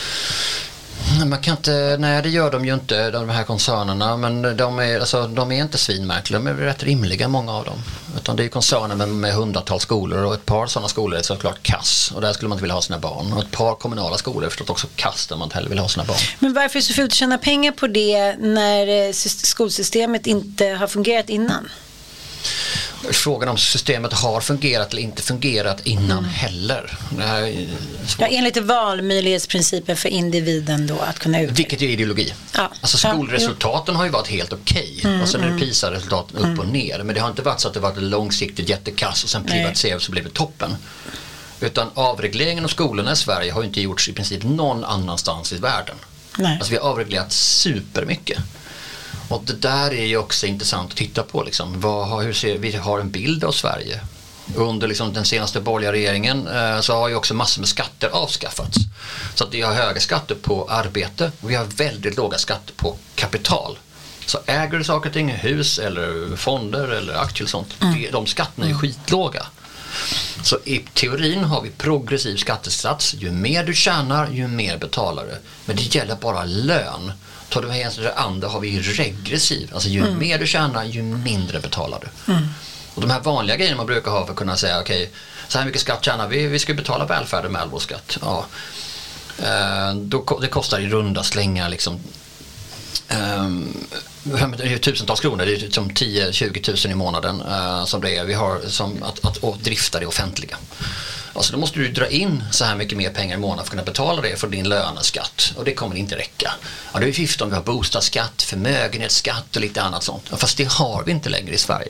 Man kan inte, nej, det gör de ju inte, de här koncernerna, men de är inte svinmärkliga, de är rätt rimliga, många av dem. Utan det är koncerner med hundratals skolor, och ett par sådana skolor är såklart kass, och där skulle man inte vilja ha sina barn. Och ett par kommunala skolor är förstås också kass där man inte heller vill ha sina barn. Men varför är det så fult att tjäna pengar på det när skolsystemet inte har fungerat innan? Frågan om systemet har fungerat eller inte fungerat innan heller. Enligt valmöjlighetsprincipen för individen då att kunna utveckla. Vilket är ideologi. Ja. Alltså skolresultaten har ju varit helt okej. Och sen är det PISA-resultaten upp och ner. Men det har inte varit så att det varit långsiktigt jättekass och sen privatiserat så blev det toppen. Utan avregleringen av skolorna i Sverige har ju inte gjorts i princip någon annanstans i världen. Nej. Alltså vi har avreglerat supermycket. Och det där är ju också intressant att titta på liksom. Vi har en bild av Sverige. Under liksom den senaste borgerliga regeringen så har ju också massor med skatter avskaffats. Så att vi har höga skatter på arbete och vi har väldigt låga skatter på kapital. Så äger du saker och ting, hus eller fonder eller aktier och sånt, de skatterna är skitlåga. Så i teorin har vi progressiv skattesats. Ju mer du tjänar, ju mer betalar du. Men det gäller bara lön. Tar du hänsyn till det andra har vi ju regressiv. Alltså ju mer du tjänar, ju mindre betalar du. Och de här vanliga grejerna man brukar ha för att kunna säga okej, så här mycket skatt tjänar vi, vi ska betala välfärden med all vår skatt. Ja. Det kostar i runda slängar liksom tusentals kronor, det är liksom 10-20 000 i månaden som det är. Vi har som att drifta det offentliga. Alltså då måste du dra in så här mycket mer pengar i månaden för att kunna betala det för din löneskatt. Och det kommer inte räcka. Ja, det är ju 15, vi har bostadsskatt, förmögenhetsskatt och lite annat sånt. Fast det har vi inte längre i Sverige.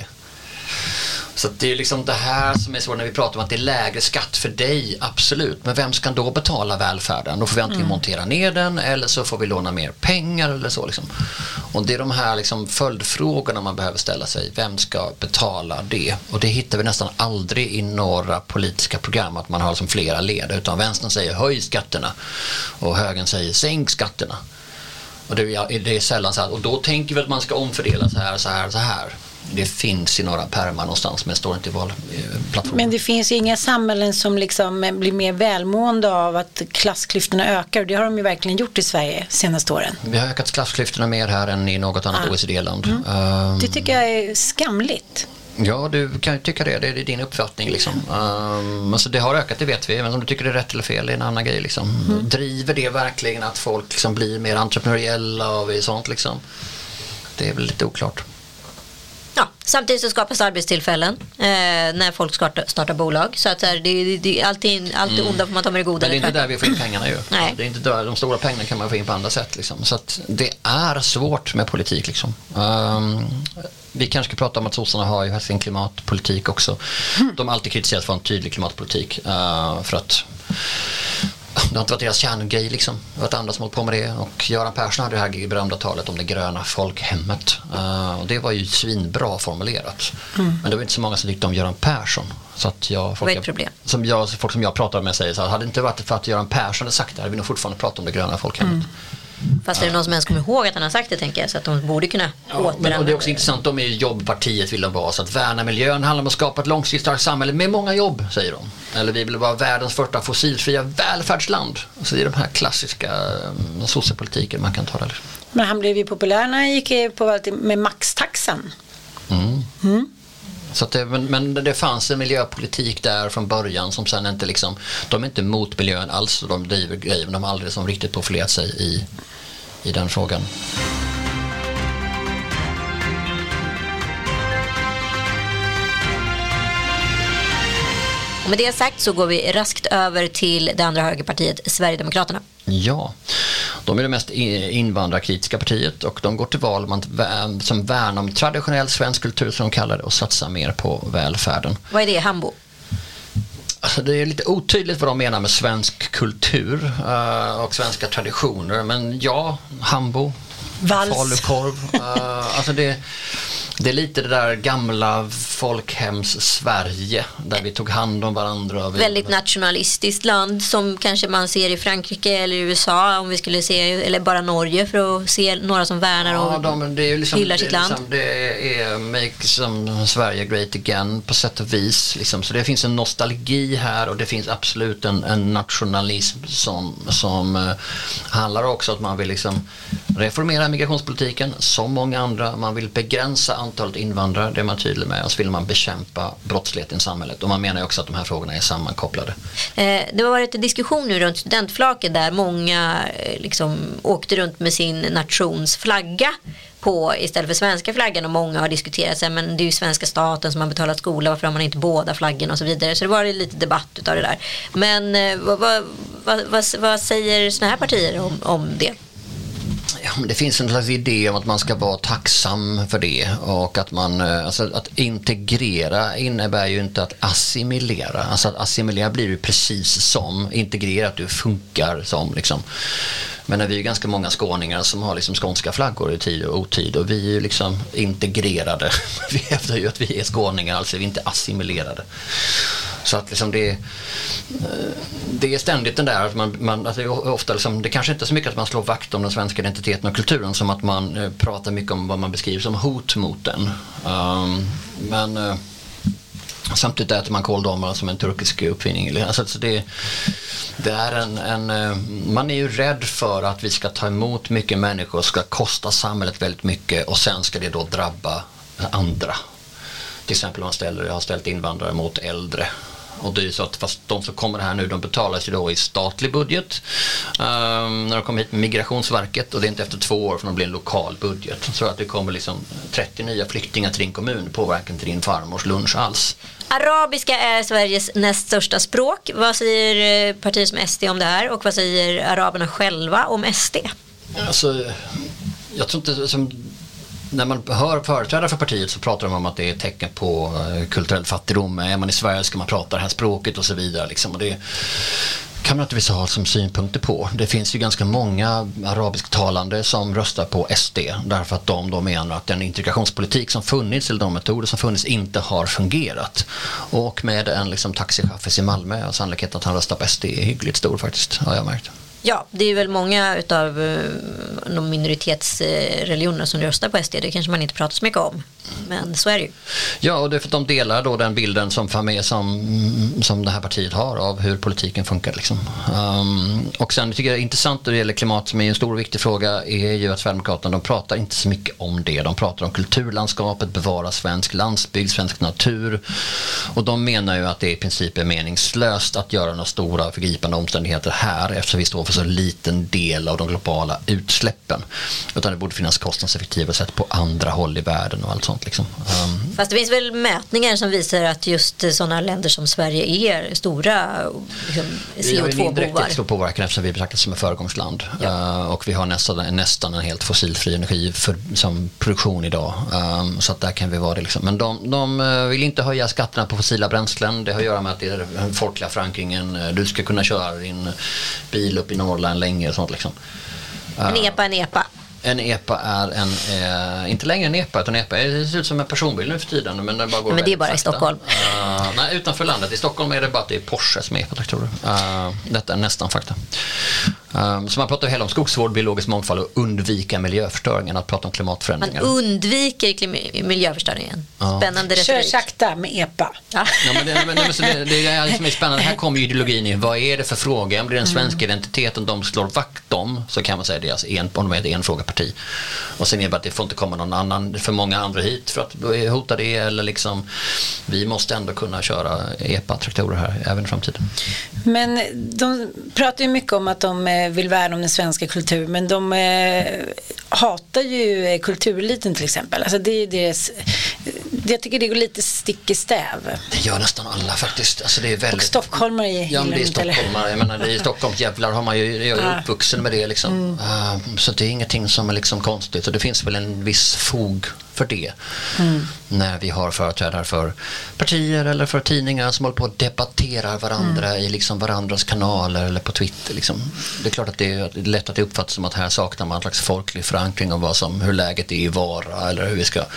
Så det är liksom det här som är så när vi pratar om att det är lägre skatt för dig, absolut. Men vem ska då betala välfärden? Då får vi antingen montera ner den eller så får vi låna mer pengar eller så liksom. Och det är de här liksom följdfrågorna man behöver ställa sig. Vem ska betala det? Och det hittar vi nästan aldrig i några politiska program att man har som flera led. Utan vänstern säger höj skatterna och högern säger sänk skatterna. Och det är sällan så här. Och då tänker vi att man ska omfördela så här. Det finns i några pärmar någonstans men står inte i valplattformen. Men det finns ju inga samhällen som liksom blir mer välmående av att klassklyftorna ökar. Och det har de ju verkligen gjort i Sverige senaste åren. Vi har ökat klassklyftorna mer här än i något annat OECD-land. Det tycker jag är skamligt. Ja, du kan ju tycka det. Det är din uppfattning liksom. Alltså det har ökat, det vet vi. Men om du tycker det är rätt eller fel är en annan grej liksom. Driver det verkligen att folk liksom blir mer entreprenöriella och sånt liksom? Det är väl lite oklart. Ja, samtidigt så skapas arbetstillfällen när folk startar bolag. Så att det är alltid onda får man ta med det goda. Men det är inte där vi får in pengarna ju. Nej. Det är inte där, de stora pengarna kan man få in på andra sätt liksom. Så att det är svårt med politik liksom. Vi kanske ska prata om att sossarna har ju sin klimatpolitik också. De har alltid kritiserat för en tydlig klimatpolitik för att det har inte varit deras kärngrej liksom. Det har varit andra som hållit på med det. Och Göran Persson hade det här berömda talet om det gröna folkhemmet. Och det var ju svinbra formulerat. Men det var inte så många som tyckte om Göran Persson. Så att folk som jag pratar med säger så här, hade det inte varit för att Göran Persson hade sagt det hade vi nog fortfarande pratat om det gröna folkhemmet. Fast är det någon som ens kommer ihåg att han har sagt det, tänker jag, så att de borde kunna återanvända. Och det är också intressant, de är jobbpartiet vill de vara, så att värna miljön handlar om att skapa ett långsiktigt starkt samhälle med många jobb, säger de. Eller vi vill vara världens första fossilfria välfärdsland. Så det är de här klassiska sossepolitiken man kan ta där. Men han blev ju populär när han gick på med maxtaxan. Så att men det fanns en miljöpolitik där från början som sen inte liksom, de är inte mot miljön alls, de driver grejer, men de har aldrig som riktigt profilerat sig i den frågan. Och med det sagt så går vi raskt över till det andra högerpartiet, Sverigedemokraterna. Ja, de är det mest invandrarkritiska partiet och de går till val som värnar om traditionell svensk kultur som de kallar det och satsar mer på välfärden. Vad är det, Hambo? Alltså det är lite otydligt vad de menar med svensk kultur och svenska traditioner, men ja, Hambo, falukorv, alltså det är lite det där gamla folkhems-Sverige där vi tog hand om varandra. Väldigt nationalistiskt land som kanske man ser i Frankrike eller i USA, om vi skulle se, eller bara Norge för att se några som värnar och det är liksom, hyllar sitt land. Det är make som Sverige great again på sätt och vis. Liksom. Så det finns en nostalgi här och det finns absolut en nationalism som handlar också om att man vill liksom reformera migrationspolitiken som många andra. Man vill begränsa antalet invandrare, det är man tydlig med, och så vill man bekämpa brottsligheten i samhället, och man menar ju också att de här frågorna är sammankopplade. Det har varit en diskussion nu runt studentflaket där många liksom åkte runt med sin nationsflagga på istället för svenska flaggan, och många har diskuterat sig, men det är ju svenska staten som har betalat skola, varför har man inte båda flaggen och så vidare, så det var lite debatt utav det där. Men vad säger såna här partier om det? Ja, det finns en slags idé om att man ska vara tacksam för det, och att man, alltså att integrera innebär ju inte att assimilera. Alltså att assimilera blir ju precis som, integrera att du funkar som liksom. Men vi är ju ganska många skåningar som har liksom skånska flaggor i tid och otid, och vi är ju liksom integrerade. Vi hävdar ju att vi är skåningar, alltså vi är inte assimilerade. Så att liksom det är ständigt den där att man alltså ofta liksom, det kanske inte är så mycket att man slår vakt om den svenska identiteten och kulturen som att man pratar mycket om vad man beskriver som hot mot den. Men samtidigt äter man kåldolmar som en turkisk uppfinning. Alltså det är man är ju rädd för att vi ska ta emot mycket människor och ska kosta samhället väldigt mycket, och sen ska det då drabba andra. Till exempel om jag har ställt invandrare mot äldre. Och det är så att fast de som kommer här nu, de betalas ju då i statlig budget när de kommer hit med Migrationsverket, och det är inte efter 2 år för de blir en lokal budget. Så att det kommer liksom 30 nya flyktingar till din kommun, påverkar inte din farmors lunch alls. Arabiska är Sveriges näst största språk. Vad säger partier som SD om det här, och vad säger araberna själva om SD? Alltså, jag tror inte som... När man hör företrädare för partiet så pratar de om att det är ett tecken på kulturell fattigdom. Är man i Sverige ska man prata det här språket och så vidare. Liksom. Och det kan man naturligtvis ha som synpunkter på. Det finns ju ganska många arabisktalande som röstar på SD därför att de menar att den integrationspolitik som funnits, eller de metoder som funnits, inte har fungerat. Och med en liksom taxichaffis i Malmö, och sannolikheten att han röstar på SD är hyggligt stor faktiskt, har jag märkt. Ja, det är väl många utav de minoritetsreligioner som röstar på SD. Det kanske man inte pratar så mycket om, men så är det ju. Ja, och det är för att de delar då den bilden som det här partiet har av hur politiken funkar liksom. Och sen tycker jag det är intressant när det gäller klimat, som är en stor och viktig fråga, är ju att Sverigedemokraterna, de pratar inte så mycket om det. De pratar om kulturlandskapet, bevara svensk landsbygd, svensk natur, och de menar ju att det i princip är meningslöst att göra några stora förgripande omständigheter här, eftersom vi står för så liten del av de globala utsläppen, utan det borde finnas kostnadseffektiva sätt på andra håll i världen och allt sånt liksom. Fast det finns väl mätningar som visar att just sådana länder som Sverige är stora CO2-bovar. Vi har en indirekt stor påverkan eftersom vi betraktas som ett föregångsland. Och vi har nästan en helt fossilfri energi som produktion idag. Så att där kan vi vara det liksom. Men de vill inte höja skatterna på fossila bränslen. Det har att göra med att det är den folkliga förankringen. Du ska kunna köra din bil upp i Norrland länge och sånt liksom. En EPA. En EPA är inte längre en EPA, utan EPA ser ut som en personbil nu för tiden. Men det bara går, men det är bara sakta i Stockholm. Nej, utanför landet. I Stockholm är det bara att det är Porsche som är EPA-traktorer. Detta är nästan fakta. Så man pratar hela om skogsvård, biologisk mångfald och undvika miljöförstöringen, att prata om klimatförändringar. Man undviker miljöförstöringen. Spännande retorik. Kör sakta med EPA. Ja, men det är som är spännande. Här kommer ju ideologin in. Vad är det för fråga? Om det är den svenska identiteten de slår vakt om, så kan man säga det om de är ett enfrågeparti. Och sen är det bara att det får inte komma någon annan, för många andra hit för att hota det, eller liksom, vi måste ändå kunna köra EPA-traktorer här även i framtiden. Men de pratar ju mycket om att de vill värna om den svenska kulturen, men de hatar ju kultureliten till exempel. Alltså det är deras, jag tycker det går lite stick i stäv. Det gör nästan alla faktiskt. Alltså det är väldigt... Och stockholmare i ja, det är stockholmare. Jag menar, det är i Stockholm jävlar har man ju uppvuxen med det liksom. Så det är ingenting som är liksom konstigt, och det finns väl en viss fog för det. När vi har företrädare för partier eller för tidningar som håller på att debattera varandra i liksom varandras kanaler eller på Twitter liksom. Det är klart att det är lätt att det uppfattas som att här saknar man en slags folklig förankring om hur läget är i Vara, eller hur vi ska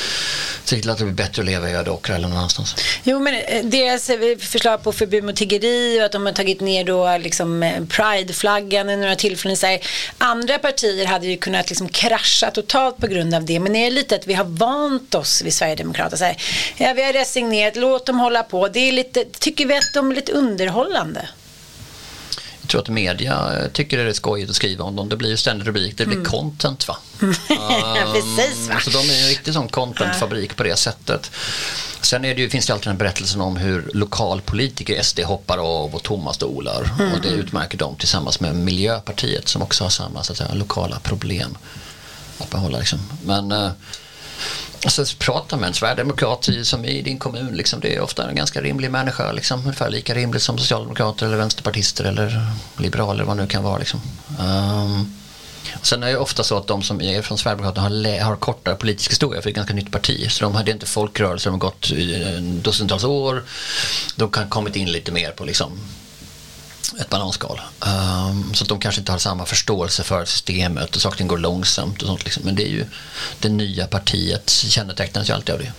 se till att det blir bättre att leva i Ödåkra eller någon annanstans. Jo, men deras förslag på förbud mot tiggeri och att de har tagit ner då liksom Pride-flaggan i några tillfällen. Så här, andra partier hade ju kunnat liksom krascha totalt på grund av det. Men det är lite att vi har vant oss vid Sverigedemokrater. Så här, ja, vi har resignerat, låt dem hålla på. Det är lite, tycker vi att de är lite underhållande? Jag tror att media tycker det är skojigt att skriva om dem. Det blir ju ständigt rubrik. Det blir content, va? Precis, va? Så de är en riktig sån contentfabrik på det sättet. Sen är det ju, finns det alltid en berättelse om hur lokalpolitiker SD hoppar av och tomma stolar. Och det utmärker dem tillsammans med Miljöpartiet som också har samma så att säga, lokala problem att behålla. Liksom. Men... Alltså, prata med en sverigedemokrat som i din kommun liksom, det är ofta en ganska rimlig människa liksom, ungefär lika rimligt som socialdemokrater eller vänsterpartister eller liberaler, vad nu kan vara liksom. Sen är det ofta så att de som är från Sverigedemokraterna har kortare politisk historia, för det är ett ganska nytt parti, så de hade inte folkrörelser, de har gått dussintals år, de kan kommit in lite mer på liksom ett bananskal. Så att de kanske inte har samma förståelse för systemet och saker går långsamt och sånt liksom. Men det är ju det nya partiets kännetecknas ju alltid av det.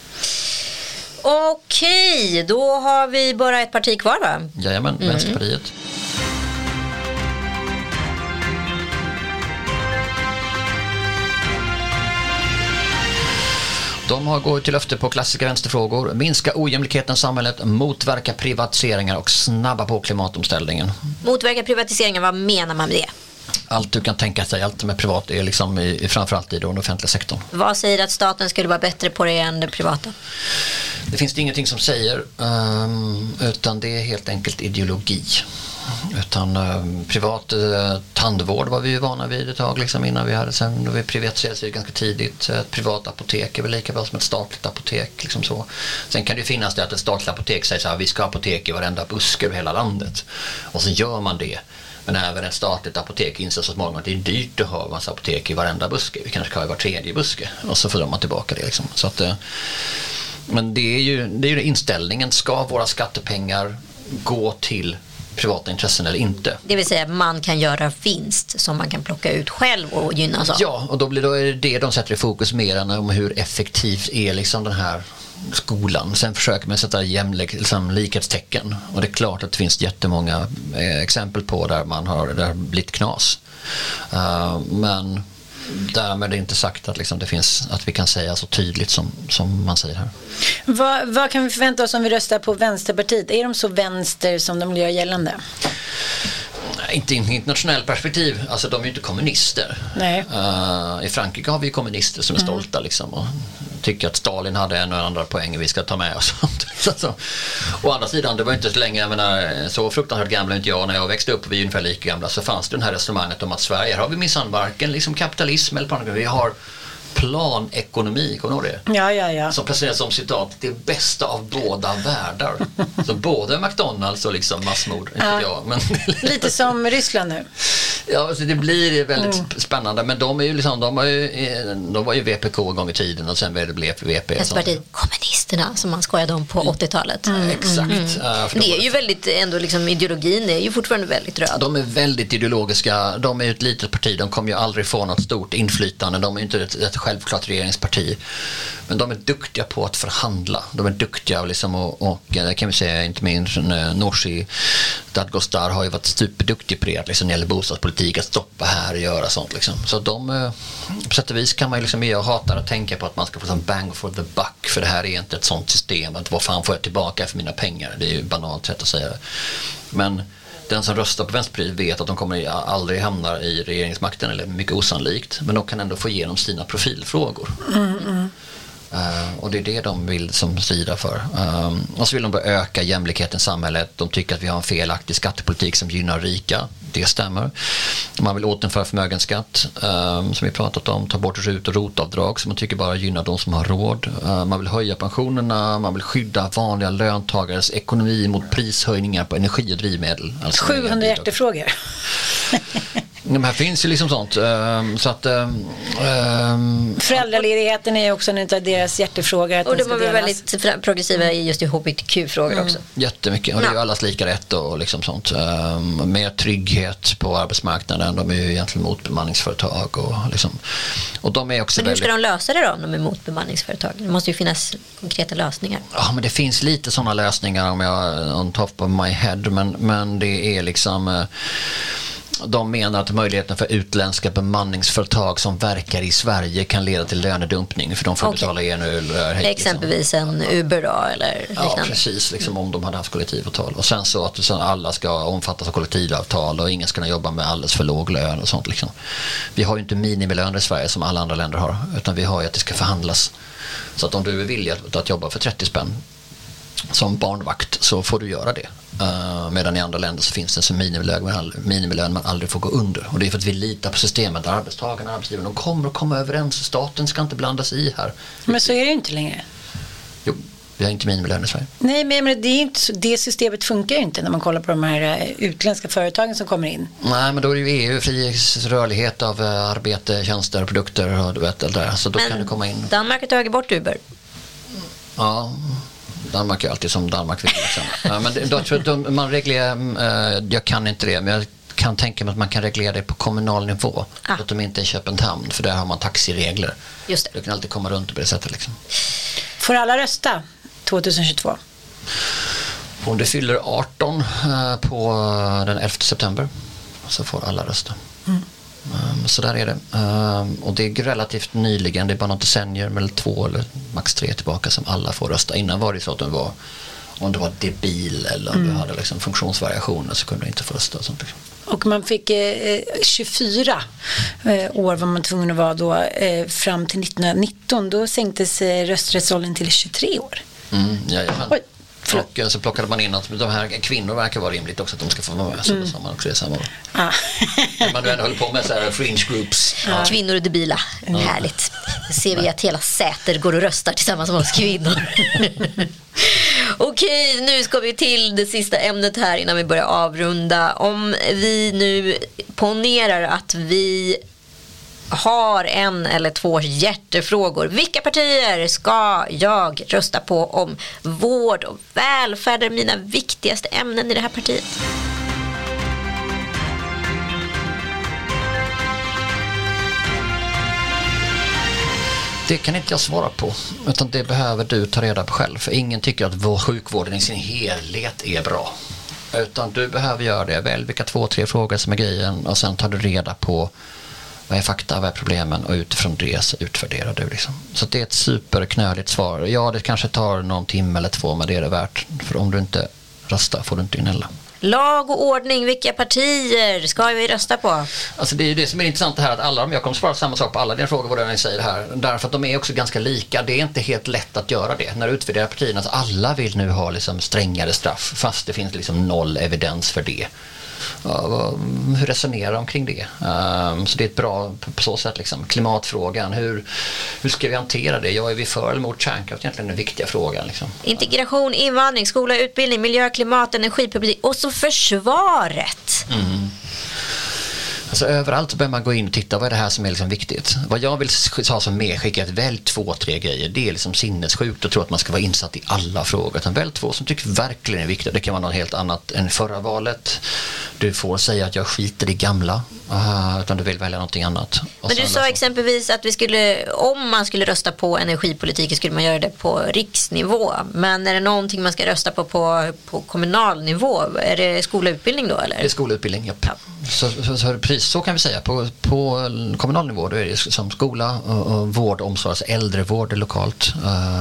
Okej, då har vi bara ett parti kvar, va? Jajamän, Vänsterpartiet. De har gått till löfte på klassiska vänsterfrågor: minska ojämlikheten i samhället, motverka privatiseringar och snabba på klimatomställningen. Motverka privatiseringar, vad menar man med det? Allt du kan tänka sig, allt som är privat är liksom framförallt i den offentliga sektorn. Vad säger att staten skulle vara bättre på det än det privata? Det finns det ingenting som säger, utan det är helt enkelt ideologi. Utan privat tandvård var vi ju vana vid ett tag liksom, innan vi hade, sen då vi privatiserade det ganska tidigt. Ett privat apotek är väl lika bra som ett statligt apotek liksom så. Sen kan det finnas det att ett statligt apotek säger så här: vi ska ha apotek i varenda buske över hela landet, och så gör man det. Men även ett statligt apotek inser så småningom att det är dyrt att ha en massa apotek i varenda buske. Vi kanske ska ha i var tredje buske, och så får man tillbaka det liksom. Så att, men det är ju inställningen, ska våra skattepengar gå till privata intressen eller inte? Det vill säga man kan göra vinst som man kan plocka ut själv och gynnas av. Ja, och då är det de sätter i fokus mer än om hur effektivt är liksom den här skolan. Sen försöker man sätta liksom likhetstecken, och det är klart att det finns jättemånga exempel på där man har blivit knas. Men därmed är det inte sagt att liksom det finns, att vi kan säga så tydligt som man säger här. Vad kan vi förvänta oss om vi röstar på Vänsterpartiet? Är de så vänster som de gör gällande? Inte i ett internationellt perspektiv. Alltså de är ju inte kommunister. Nej. I Frankrike har vi kommunister som är stolta liksom, och tycker att Stalin hade en och andra poäng vi ska ta med oss. Så. Å andra sidan, det var inte så länge, jag menar, så fruktansvärt gamla inte jag, när jag växte upp, vi är ungefär lika gamla, så fanns det den här resonemanget om att Sverige, här har vi minsann varken liksom kapitalism eller planekonomi, vi har planekonomi, kommer du ihåg det? Ja. Som presenteras som citat, det bästa av båda världar. Så både McDonalds och liksom massmord, men lite som Ryssland nu. Ja, alltså det blir väldigt spännande, men de är ju liksom, de var ju VPK en gång i tiden, och sen blev det VP. Vänsterpartiet, kommunist. kommunisterna som man skojade om på 80-talet. Exakt. Det är ju väldigt, ändå liksom, ideologin är ju fortfarande väldigt röd. De är väldigt ideologiska. De är ett litet parti. De kommer ju aldrig få något stort inflytande. De är inte ett självklart regeringsparti. Men de är duktiga på att förhandla. De är duktiga liksom, och det kan vi säga inte minst Nooshi Dadgostar har ju varit superduktig på det liksom, när det gäller bostadspolitik, att stoppa här och göra sånt liksom. Så de, på sätt och vis kan man ju liksom, jag hatar att tänka på att man ska få sån bang for the buck, för det här är inte ett sånt system att vad fan får jag tillbaka för mina pengar, det är ju banalt sätt att säga det. Men den som röstar på Vänsterpartiet vet att de kommer aldrig hamna i regeringsmakten, eller mycket osannolikt, men de kan ändå få igenom sina profilfrågor. Och det är det de vill som strida för. Och så vill de bara öka jämlikheten i samhället. De tycker att vi har en felaktig skattepolitik som gynnar rika. Det stämmer. Man vill återinföra förmögenskatt, som vi pratat om, ta bort RUT- och ROT-avdrag som man tycker bara gynnar de som har råd. Man vill höja pensionerna, man vill skydda vanliga löntagares ekonomi mot prishöjningar på energi och drivmedel. Alltså 700 hjärtefrågor. De här finns ju liksom sånt. Så att, föräldraledigheten är också en av deras hjärtefrågor. Och de var väl väldigt progressiva i just i HBTQ-frågor också. Jättemycket. Och det är ju allas lika rätt och liksom sånt. Mer trygghet på arbetsmarknaden. De är ju egentligen mot bemanningsföretag. Och, liksom. Och de är också. Men hur ska de lösa det då om de är mot bemanningsföretag? Det måste ju finnas konkreta lösningar. Ja, men det finns lite sådana lösningar om jag on top of my head. Men det är liksom. De menar att möjligheten för utländska bemanningsföretag som verkar i Sverige kan leda till lönedumpning, för de får betala exempelvis en Uber då, eller liknande. Ja, precis, liksom, om de hade haft kollektivavtal. Och sen så att alla ska omfattas av kollektivavtal och ingen ska kunna jobba med alldeles för låg lön och sånt liksom. Vi har ju inte minimilöner i Sverige som alla andra länder har, utan vi har ju att det ska förhandlas. Så att om du är villig att jobba för 30 spänn som barnvakt så får du göra det. Medan i andra länder så finns det en som minimilön man aldrig får gå under. Och det är för att vi litar på systemet där arbetstagarna och arbetsgivarna, de kommer att komma överens. Staten ska inte blandas i här. Men så är det ju inte längre. Jo, vi har inte minimilön i Sverige. Nej, men det är inte så, det systemet funkar ju inte när man kollar på de här utländska företagen som kommer in. Nej, men då är det ju EU, fri rörlighet av arbete, tjänster, produkter och du vet allt där. Så då kan du komma in. Danmark har tagit bort Uber. Ja, Danmark är alltid som Danmark vill. Liksom. Men då tror jag att man reglerar, jag kan inte det, men jag kan tänka mig att man kan reglera det på kommunal nivå. Att de inte är i Köpenhamn, för där har man taxiregler. Just det. Du kan alltid komma runt på det sättet. Liksom. Får alla rösta 2022? Om du fyller 18 på den 11 september så får alla rösta. Så där är det. Och det är relativt nyligen, det är bara något decennier eller 2 eller max 3 tillbaka som alla får rösta. Innan var det så att om du var debil eller om du hade liksom funktionsvariationer så kunde du inte få rösta och sånt. Liksom. Och man fick 24 år var man tvungen att vara då fram till 1919. Då sänktes rösträttsåldern till 23 år. Oj. Och så plockade man in att de här kvinnor verkar vara rimligt också att de ska få vara med. Så det man också är samma år. Man ändå håller på med så här fringe groups. Kvinnor är debila. Härligt. Ser vi att hela Säter går och röstar tillsammans med oss kvinnor. Okej, nu ska vi till det sista ämnet här innan vi börjar avrunda. Om vi nu ponerar att vi har 1 eller 2 hjärtefrågor. Vilka partier ska jag rösta på om vård och välfärd är mina viktigaste ämnen i det här partiet? Det kan inte jag svara på, utan det behöver du ta reda på själv. För ingen tycker att vår sjukvården i sin helhet är bra. Utan du behöver göra det. Välj vilka 2-3 frågor som är grejen och sen tar du reda på vad är fakta, vad är problemen och utifrån det så utvärderar du liksom. Så det är ett superknöligt svar. Ja, det kanske tar någon timme eller 2, men det är det värt. För om du inte röstar får du inte gnälla. Lag och ordning, vilka partier ska vi rösta på? Alltså det är ju det som är intressant det här, att jag kommer svara samma sak på alla dina frågor vad ni säger här. Därför att de är också ganska lika. Det är inte helt lätt att göra det. När du utvärderar partierna, så alla vill nu ha liksom strängare straff, fast det finns liksom 0 evidens för det. Hur resonerar de kring det? Så det är ett bra på så sätt liksom. Klimatfrågan, hur ska vi hantera det? Är vi för eller mot kärnkraft? Egentligen den viktiga frågan liksom. Integration, invandring, skola, utbildning, miljö, klimat, energipolitik och så försvaret. Alltså överallt bör man gå in och titta vad är det här som är liksom viktigt. Vad jag vill ha som medskick är att välj 2-3 grejer. Det är liksom sinnessjukt att tro att man ska vara insatt i alla frågor. Utan välj 2 som tycker verkligen är viktiga. Det kan vara något helt annat än förra valet. Du får säga att jag skiter i gamla. Utan du vill välja någonting annat. Men du sa exempelvis att om man skulle rösta på energipolitik skulle man göra det på riksnivå. Men är det någonting man ska rösta på kommunal nivå? Är det skolutbildning då eller? Det är skolutbildning, ja. Så kan vi säga. På kommunal nivå då är det som skola och vård och omsorg, alltså äldrevård är lokalt.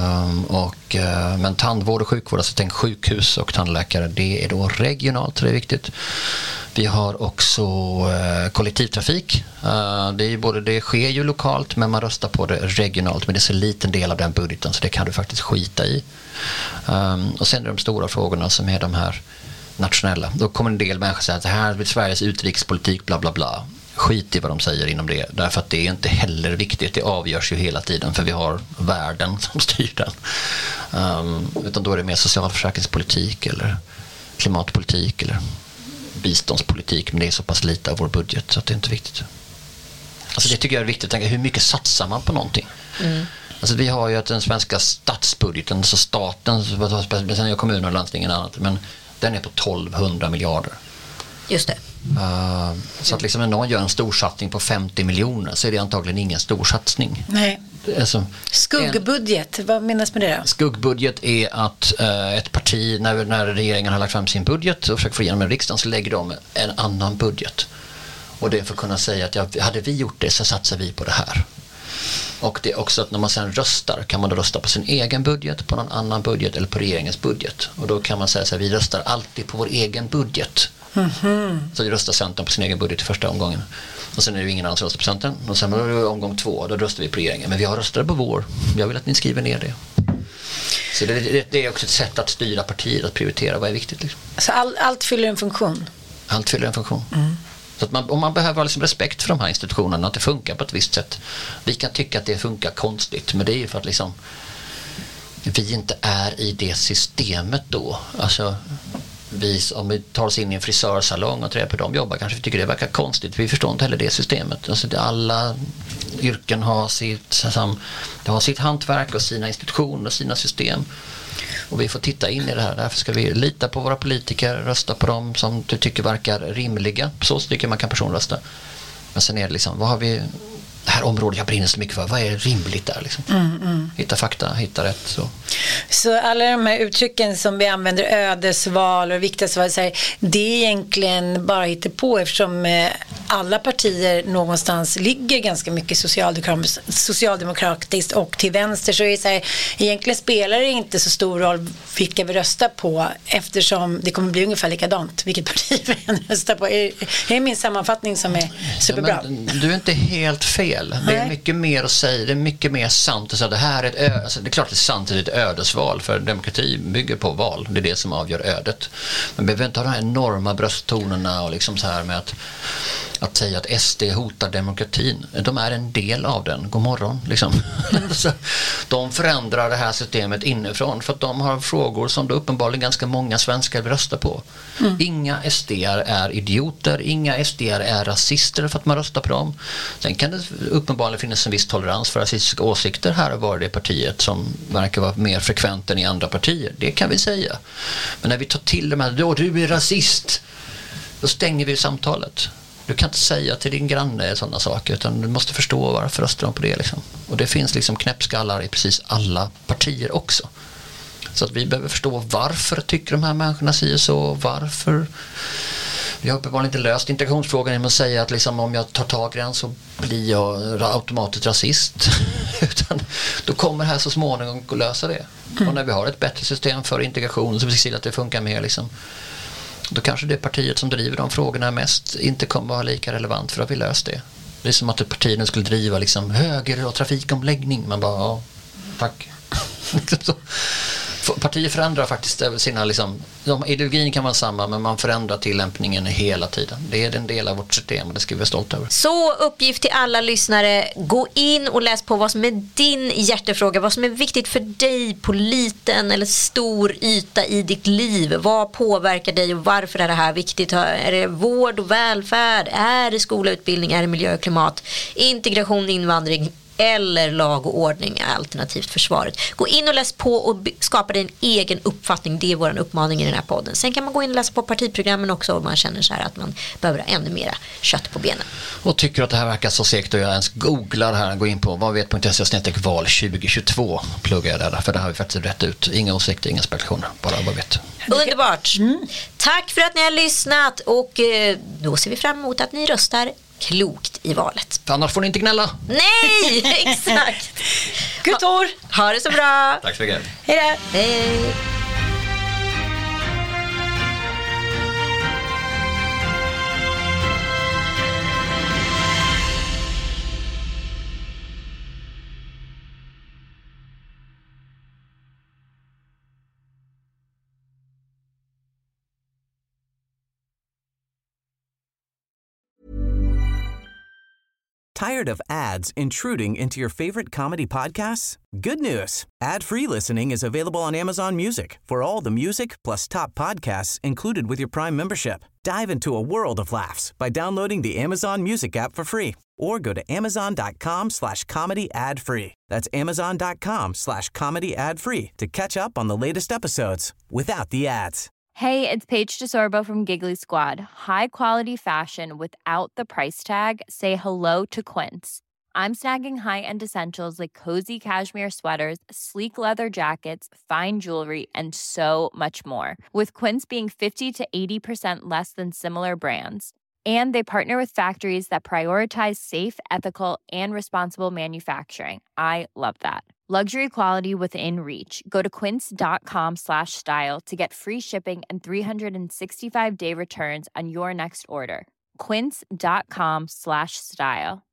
Men tandvård och sjukvård, alltså tänk sjukhus och tandläkare, det är då regionalt, det är viktigt. Vi har också kollektivtrafik. Det sker ju lokalt men man röstar på det regionalt, men det är så liten del av den budgeten så det kan du faktiskt skita i. Och sen är de stora frågorna som är de här nationella. Då kommer en del människor säga att det här är Sveriges utrikespolitik bla bla bla. Skit i vad de säger inom det, därför att det är inte heller viktigt. Det avgörs ju hela tiden för vi har världen som styr den. Utan då är det mer socialförsäkringspolitik eller klimatpolitik eller biståndspolitik, men det är så pass lite av vår budget så att det är inte viktigt. Alltså det tycker jag är viktigt att tänka, hur mycket satsar man på någonting? Alltså vi har ju att den svenska statsbudgeten, så staten, sen är kommuner och landstingen och annat, men den är på 1200 miljarder. Just det. Så att liksom när någon gör en storsatsning på 50 miljoner så är det antagligen ingen storsatsning. Nej. Alltså, skuggbudget, vad menas med det då? Skuggbudget är att ett parti, när regeringen har lagt fram sin budget och försöker få igenom en riksdagen, så lägger de en annan budget. Och det är för att kunna säga att hade vi gjort det så satsar vi på det här. Och det är också att när man sen röstar kan man då rösta på sin egen budget, på någon annan budget eller på regeringens budget. Och då kan man säga så här, vi röstar alltid på vår egen budget. Så vi röstar Centern på sin egen budget i första omgången. Och sen är det ingen annan som röstar på Centern. Och sen är det omgång 2, då röstar vi på regeringen. Men vi har röstat på vår. Jag vill att ni skriver ner det. Så det är också ett sätt att styra partier, att prioritera vad är viktigt. Liksom. Så allt fyller en funktion? Allt fyller en funktion. Så att man behöver ha liksom respekt för de här institutionerna, att det funkar på ett visst sätt. Vi kan tycka att det funkar konstigt, men det är ju för att liksom, vi inte är i det systemet då. Alltså, om vi tar oss in i en frisörsalong och träffar dem jobbar, kanske vi tycker det verkar konstigt. Vi förstår inte heller det systemet. Alltså, alla yrken har sitt hantverk och sina institutioner och sina system. Och vi får titta in i det här. Därför ska vi lita på våra politiker, rösta på dem som du tycker verkar rimliga. Så tycker man kan personrösta. Men sen är det liksom, vad har vi, det här området jag brinner så mycket för, vad är rimligt där liksom? Hitta fakta, hitta rätt. Så alla de här uttrycken som vi använder, ödesval och viktighetsval, det är egentligen bara hittepå, eftersom alla partier någonstans ligger ganska mycket socialdemokratiskt och till vänster, så är det så här, egentligen spelar det inte så stor roll vilka vi röstar på, eftersom det kommer bli ungefär likadant vilket parti vi än röstar på. Det är min sammanfattning som är superbra. Ja, du är inte helt fel. Det är mycket mer att säga, det är mycket mer sant att säga, det här är ett alltså, det är klart det är sant, det är ett ödesval, för demokrati bygger på val, det är det som avgör ödet. Men vi behöver inte ha de här enorma brösttonerna och liksom så här med att säga att SD hotar demokratin. De är en del av den. God morgon liksom. De förändrar det här systemet inifrån för att de har frågor som då uppenbarligen ganska många svenskar vill rösta på. Inga SD:ar är idioter, inga SD:ar är rasister för att man röstar på dem. Sen kan det uppenbarligen finnas en viss tolerans för rasistiska åsikter här och var det partiet som verkar vara mer frekvent än i andra partier. Det kan vi säga. Men när vi tar till de här, då du är rasist, då stänger vi samtalet. Du kan inte säga till din granne sådana saker, utan du måste förstå varför röstar de på det liksom. Och det finns liksom knäppskallar i precis alla partier också. Så att vi behöver förstå varför tycker de här människorna säger så, varför. Vi har uppenbarligen inte löst integrationsfrågan genom att säga att liksom, om jag tar tag i den så blir jag automatiskt rasist. Utan då kommer här så småningom att lösa det. Och när vi har ett bättre system för integration så vi ser att det funkar mer liksom, då kanske det partiet som driver de frågorna mest inte kommer att vara lika relevant för att vi löst det. Det är som att ett parti nu skulle driva liksom höger- och trafikomläggning. Man bara, ja, tack. partier förändrar faktiskt sina ideologin kan vara samma, men man förändrar tillämpningen hela tiden. Det är en del av vårt system och det ska vi vara stolta över. Så uppgift till alla lyssnare, gå in och läs på vad som är din hjärtefråga, vad som är viktigt för dig på liten eller stor yta i ditt liv. Vad påverkar dig och varför är det här viktigt? Är det vård och välfärd? Är det skola, utbildning? Är det miljö och klimat? Integration, invandring eller lag och ordning, alternativt försvaret. Gå in och läs på och skapa dig en egen uppfattning. Det är vår uppmaning i den här podden. Sen kan man gå in och läsa på partiprogrammen också om man känner så här att man behöver ännu mera kött på benen. Och tycker att det här verkar så segt och jag ens googlar här, gå in på vadvet.se/val 2022, pluggar jag där, för det har vi faktiskt rätt ut. Inga åsikter, inga spekulationer, bara vad vet. Underbart. Tack för att ni har lyssnat och då ser vi fram emot att ni röstar klokt i valet. För annars får ni inte gnälla. Nej, exakt. God år. Ha det så bra. Tack så mycket. Hej då. Hej. Tired of ads intruding into your favorite comedy podcasts? Good news. Ad-free listening is available on Amazon Music for all the music plus top podcasts included with your Prime membership. Dive into a world of laughs by downloading the Amazon Music app for free or go to amazon.com/comedy ad-free. That's amazon.com/comedy ad-free to catch up on the latest episodes without the ads. Hey, it's Paige DeSorbo from Giggly Squad. High quality fashion without the price tag. Say hello to Quince. I'm snagging high-end essentials like cozy cashmere sweaters, sleek leather jackets, fine jewelry, and so much more. With Quince being 50 to 80% less than similar brands. And they partner with factories that prioritize safe, ethical, and responsible manufacturing. I love that. Luxury quality within reach. Go to quince.com/style to get free shipping and 365-day returns on your next order. Quince.com/style.